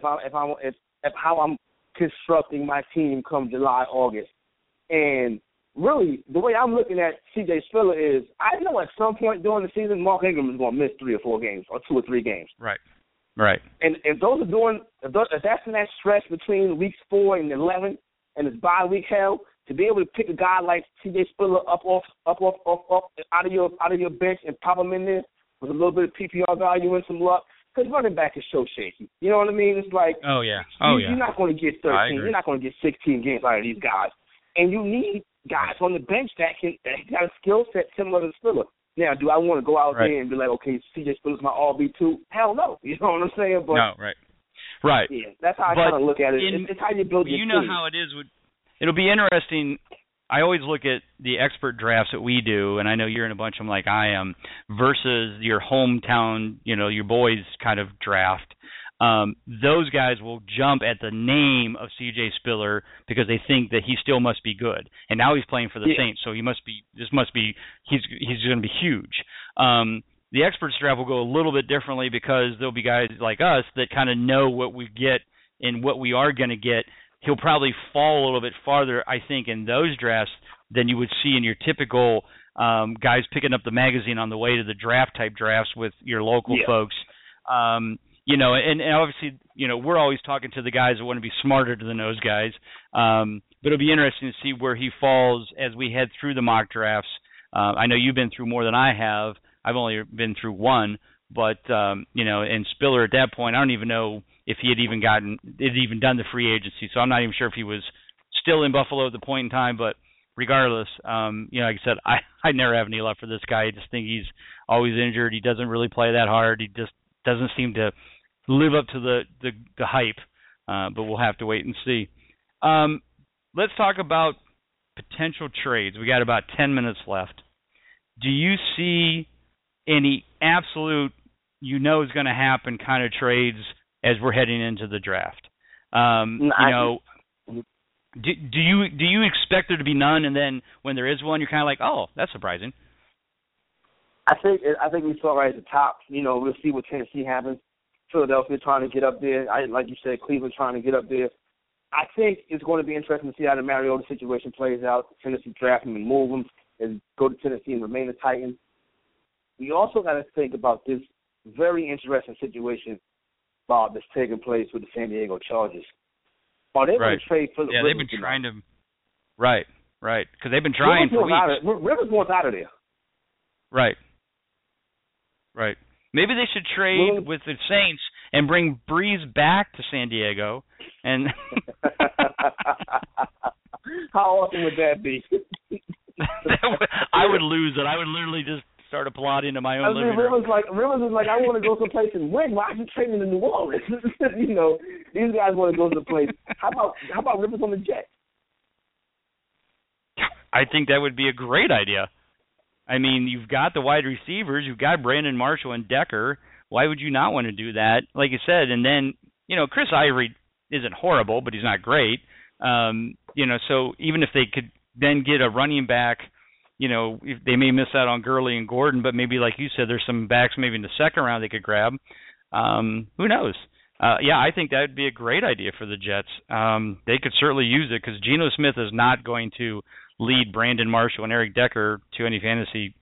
how I'm constructing my team come July, August. And really, the way I'm looking at C.J. Spiller is, I know at some point during the season, Mark Ingram is going to miss 3 or 4 games or 2 or 3 games. Right. And if that's in that stretch between weeks 4 and 11, and it's bye week hell, to be able to pick a guy like C.J. Spiller up out of your bench and pop him in there with a little bit of PPR value and some luck, because running back is so shaky. You know what I mean? It's like, you're not going to get 13. You're not going to get 16 games out of these guys. And you need guys on the bench that got a skill set similar to Spiller. Now, do I want to go out there and be like, okay, C.J. Spiller's my RB2? Hell no. You know what I'm saying? But, no, right. Yeah, that's how I kind of look at it. It's how you build your team. You know how it is. It'll be interesting. I always look at the expert drafts that we do, and I know you're in a bunch of them like I am, versus your hometown, your boys kind of draft. Those guys will jump at the name of C.J. Spiller because they think that he still must be good. And now he's playing for the Saints, so he's going to be huge. The experts draft will go a little bit differently because there'll be guys like us that kind of know what we get and what we are going to get. He'll probably fall a little bit farther, I think, in those drafts than you would see in your typical guys picking up the magazine on the way to the draft type drafts with your local folks. And obviously, we're always talking to the guys that want to be smarter than those guys. But it'll be interesting to see where he falls as we head through the mock drafts. I know you've been through more than I have. I've only been through one. But, and Spiller at that point, I don't even know if he had even done the free agency. So I'm not even sure if he was still in Buffalo at the point in time. But regardless, like I said, I never have any love for this guy. I just think he's always injured. He doesn't really play that hard. He just doesn't seem to live up to the hype. But we'll have to wait and see. Let's talk about potential trades. We got about 10 minutes left. Do you see any absolute, is going to happen kind of trades as we're heading into the draft? Do you expect there to be none, and then when there is one, you're kind of like, oh, that's surprising? I think we saw right at the top. We'll see what Tennessee happens. Philadelphia trying to get up there. Like you said, Cleveland trying to get up there. I think it's going to be interesting to see how the Mariota situation plays out. Tennessee draft him and move him and go to Tennessee and remain a Titan. We also got to think about this very interesting situation, Bob, that's taking place with the San Diego Chargers. Are they going to trade Philip Rivers? Yeah, they've been trying to. Right, because they've been trying for weeks. Rivers wants out of there. Right. Maybe they should trade with the Saints and bring Breeze back to San Diego. And how awesome would that be? I would lose it. I would literally just start applauding to my own living room. Rivers is like, I want to go someplace and win. Why are you trading in New Orleans? These guys want to go to the place. How about Rivers on the Jets? I think that would be a great idea. I mean, you've got the wide receivers. You've got Brandon Marshall and Decker. Why would you not want to do that? Like you said, and then, Chris Ivory isn't horrible, but he's not great. So even if they could then get a running back, if they may miss out on Gurley and Gordon, but maybe, like you said, there's some backs maybe in the second round they could grab. Who knows? I think that would be a great idea for the Jets. They could certainly use it because Geno Smith is not going to lead Brandon Marshall and Eric Decker to any fantasy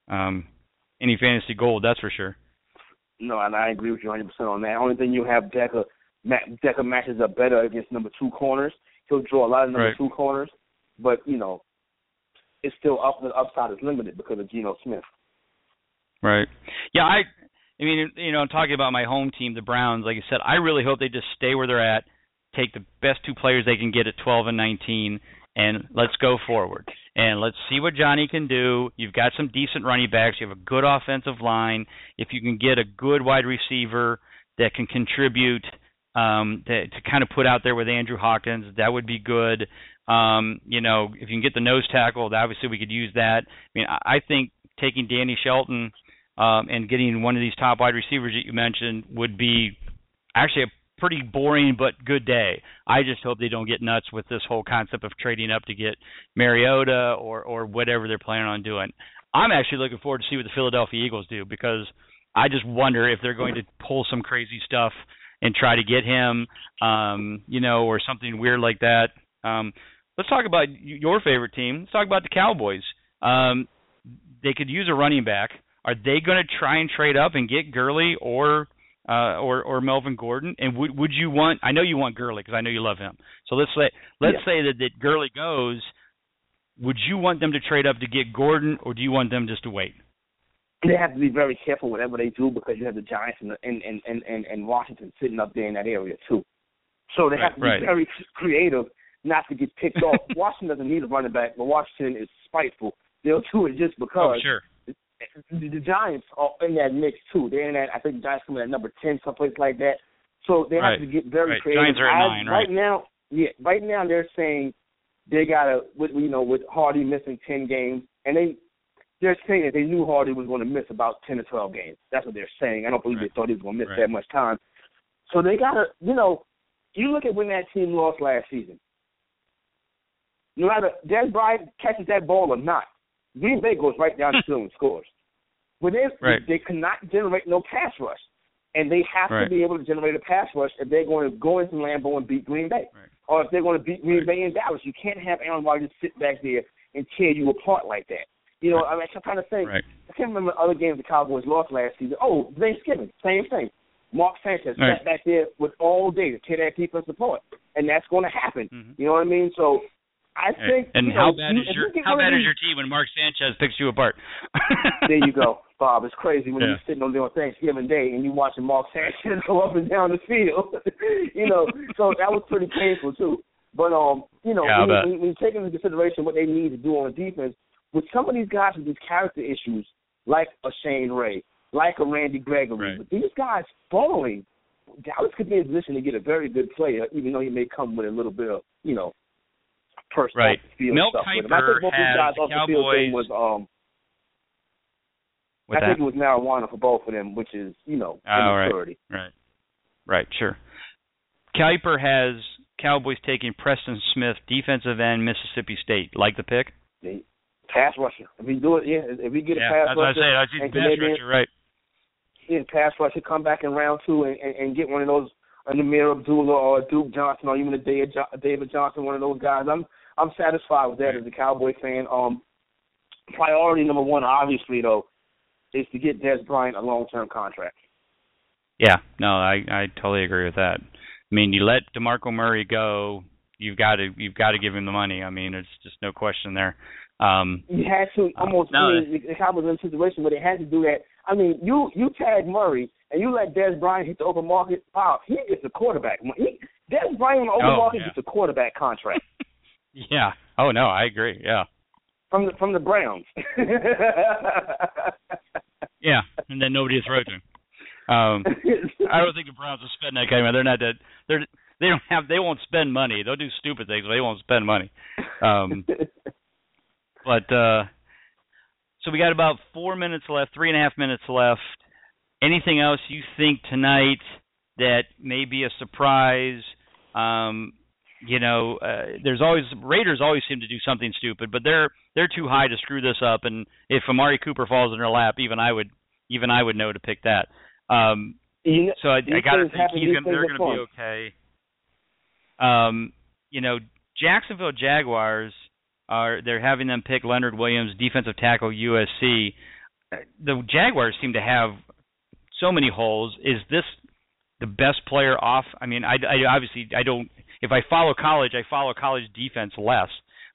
gold, that's for sure. No, and I agree with you 100% on that. Only thing you have Decker matches up better against number 2 corners. He'll draw a lot of number 2 corners, but it's still the upside is limited because of Geno Smith. Right. Yeah, I mean, talking about my home team, the Browns, like I said, I really hope they just stay where they're at, take the best 2 players they can get at 12 and 19, and let's go forward. And let's see what Johnny can do. You've got some decent running backs. You have a good offensive line. If you can get a good wide receiver that can contribute to kind of put out there with Andrew Hawkins, that would be good. If you can get the nose tackle, obviously we could use that. I mean, I think taking Danny Shelton and getting one of these top wide receivers that you mentioned would be actually a pretty boring but good day. I just hope they don't get nuts with this whole concept of trading up to get Mariota or whatever they're planning on doing. I'm actually looking forward to see what the Philadelphia Eagles do because I just wonder if they're going to pull some crazy stuff and try to get him, or something weird like that. Let's talk about your favorite team. Let's talk about the Cowboys. They could use a running back. Are they going to try and trade up and get Gurley or Melvin Gordon? And would you want? I know you want Gurley because I know you love him. So let's say that Gurley goes. Would you want them to trade up to get Gordon, or do you want them just to wait? They have to be very careful whatever they do because you have the Giants and Washington sitting up there in that area too. So they have to be very creative not to get picked off. Washington doesn't need a running back, but Washington is spiteful. They'll do it just because. Oh, sure. The Giants are in that mix too. They're in that. I think the Giants come in at number 10, someplace like that. So they have to get very creative. Giants are at 9, right? Right now they're saying they gotta, with Hardy missing 10 games, and they're saying that they knew Hardy was going to miss about 10 or 12 games. That's what they're saying. I don't believe they thought he was going to miss that much time. So they gotta, you look at when that team lost last season. No matter Dez Bryant catches that ball or not, Green Bay goes right down the field and scores. But they cannot generate no pass rush. And they have to be able to generate a pass rush if they're going to go into Lambeau and beat Green Bay. Right. Or if they're going to beat Green Bay in Dallas. You can't have Aaron Rodgers sit back there and tear you apart like that. I'm trying to think. I can't remember other games the Cowboys lost last season. Oh, Thanksgiving, same thing. Mark Sanchez sat back there with all day to tear that defense apart. And that's going to happen. Mm-hmm. You know what I mean? So I think. And how bad is your team when Mark Sanchez picks you apart? There you go, Bob. It's crazy when you're sitting on Thanksgiving Day and you're watching Mark Sanchez go up and down the field. So that was pretty painful too. But you know, Yeah, when you take into consideration what they need to do on defense, with some of these guys with these character issues, like a Shane Ray, like a Randy Gregory, right. with these guys falling, Dallas could be in a position to get a very good player, even though he may come with a little bit of, you know, personal Right. field Mel stuff with him. Kiper I think both these guys has off the the field thing Cowboys. was What's I that? think it was marijuana for both of them, which is, you know, immaturity. Right, sure. Kiper has Cowboys taking Preston Smith, defensive end, Mississippi State. Like the pick? Pass rusher. If we do it, yeah. If we get a pass rusher. That's what I say. That's pass rusher, right. Yeah, pass rusher, come back in round 2 and get one of those, a Namir Abdullah or a Duke Johnson or even a David Johnson, one of those guys. I'm satisfied with that as a Cowboy fan. Priority number 1, obviously, though, is to get Dez Bryant a long-term contract. Yeah, no, I totally agree with that. I mean, you let DeMarco Murray go, you've got to give him the money. I mean, it's just no question there. You had to almost. The Cowboys in a situation where they had to do that. I mean, you tag Murray and you let Dez Bryant hit the open market. Wow, he gets a quarterback. Dez Bryant on the open market gets a quarterback contract. Yeah. Oh no, I agree. Yeah. From the Browns. Yeah, and then nobody to throw to. I don't think the Browns will spend that kind of money. They're not that. They won't spend money. They'll do stupid things, but they won't spend money. But so we got about 4 minutes left, 3.5 minutes left. Anything else you think tonight that may be a surprise? There's always Raiders always seem to do something stupid, but they're too high to screw this up. And if Amari Cooper falls in their lap, even I would know to pick that. So I got to think they're going to be okay. Jacksonville Jaguars they're having them pick Leonard Williams, defensive tackle, USC. The Jaguars seem to have so many holes. Is this the best player off? I mean, I obviously I don't. If I follow college defense less.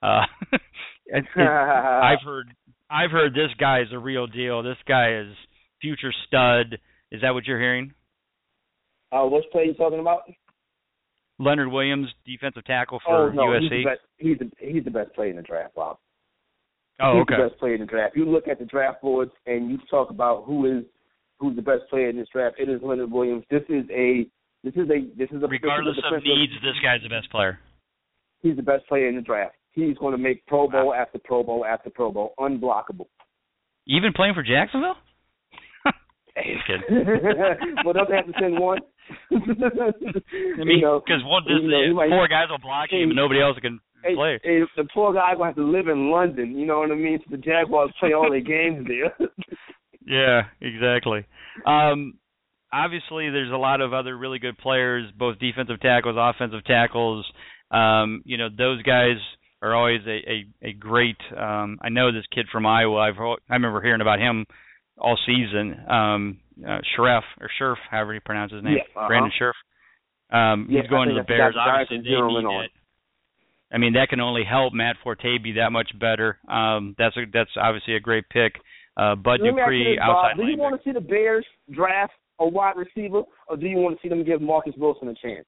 I've heard this guy is a real deal. This guy is future stud. Is that what you're hearing? Which play are you talking about? Leonard Williams, defensive tackle for USC. He's the best player in the draft, Bob. Oh, he's the best player in the draft. You look at the draft boards and you talk about who's the best player in this draft. It is Leonard Williams. This is a regardless of needs, this guy's the best player. He's the best player in the draft. He's going to make Pro Bowl after Pro Bowl after Pro Bowl, unblockable. Even playing for Jacksonville? Just kidding. Well, don't they have to send one? I mean, because four guys will block him and nobody else can play. The poor guy going to have to live in London, you know what I mean? So the Jaguars play all their games there. Yeah, exactly. Obviously, there's a lot of other really good players, both defensive tackles, offensive tackles. Those guys are always a great. I know this kid from Iowa. I remember hearing about him all season. Scherf, however you pronounce his name, Brandon Scherf. He's going to the Bears. Obviously, they need it. I mean, that can only help Matt Forte be that much better. That's obviously a great pick. Bud Dupree, outside linebacker. Do you want to see the Bears draft a wide receiver, or do you want to see them give Marcus Wilson a chance?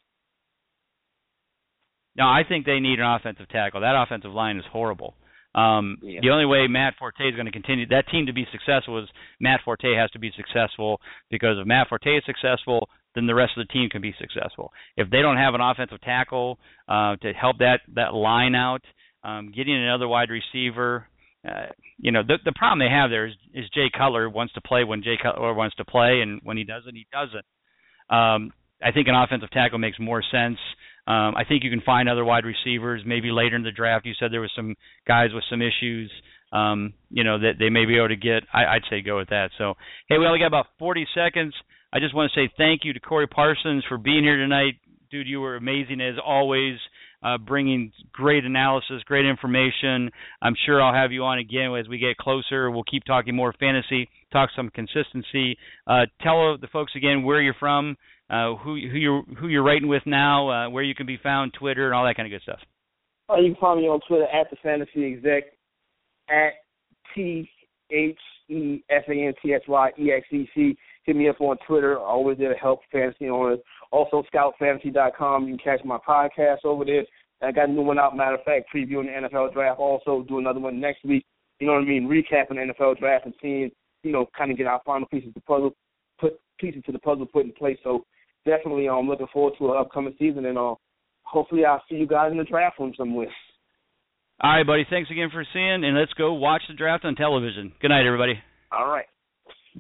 No, I think they need an offensive tackle. That offensive line is horrible. The only way Matt Forte is going to continue that team to be successful is Matt Forte has to be successful, because if Matt Forte is successful, then the rest of the team can be successful. If they don't have an offensive tackle to help that line out, getting another wide receiver, the problem they have there is Jay Cutler wants to play when Jay Cutler wants to play, and when he doesn't, he doesn't. I think an offensive tackle makes more sense. I think you can find other wide receivers maybe later in the draft. You said there was some guys with some issues, that they may be able to get. I'd say go with that. So, hey, we only got about 40 seconds. I just want to say thank you to Corey Parsons for being here tonight. Dude, you were amazing as always, bringing great analysis, great information. I'm sure I'll have you on again as we get closer. We'll keep talking more fantasy, talk some consistency. Tell the folks again where you're from, who you're writing with now, where you can be found, Twitter, and all that kind of good stuff. Oh, you can find me on Twitter at the Fantasy Exec, at TheFantasyExec. Hit me up on Twitter. Always there to help fantasy owners. Also, ScoutFantasy.com. You can catch my podcast over there. I got a new one out, matter of fact, previewing the NFL draft. Also do another one next week, you know what I mean, recapping the NFL draft and seeing, kind of get our final pieces to the puzzle put in place. So definitely looking forward to an upcoming season, and hopefully I'll see you guys in the draft room somewhere. All right, buddy. Thanks again for seeing, and let's go watch the draft on television. Good night, everybody. All right.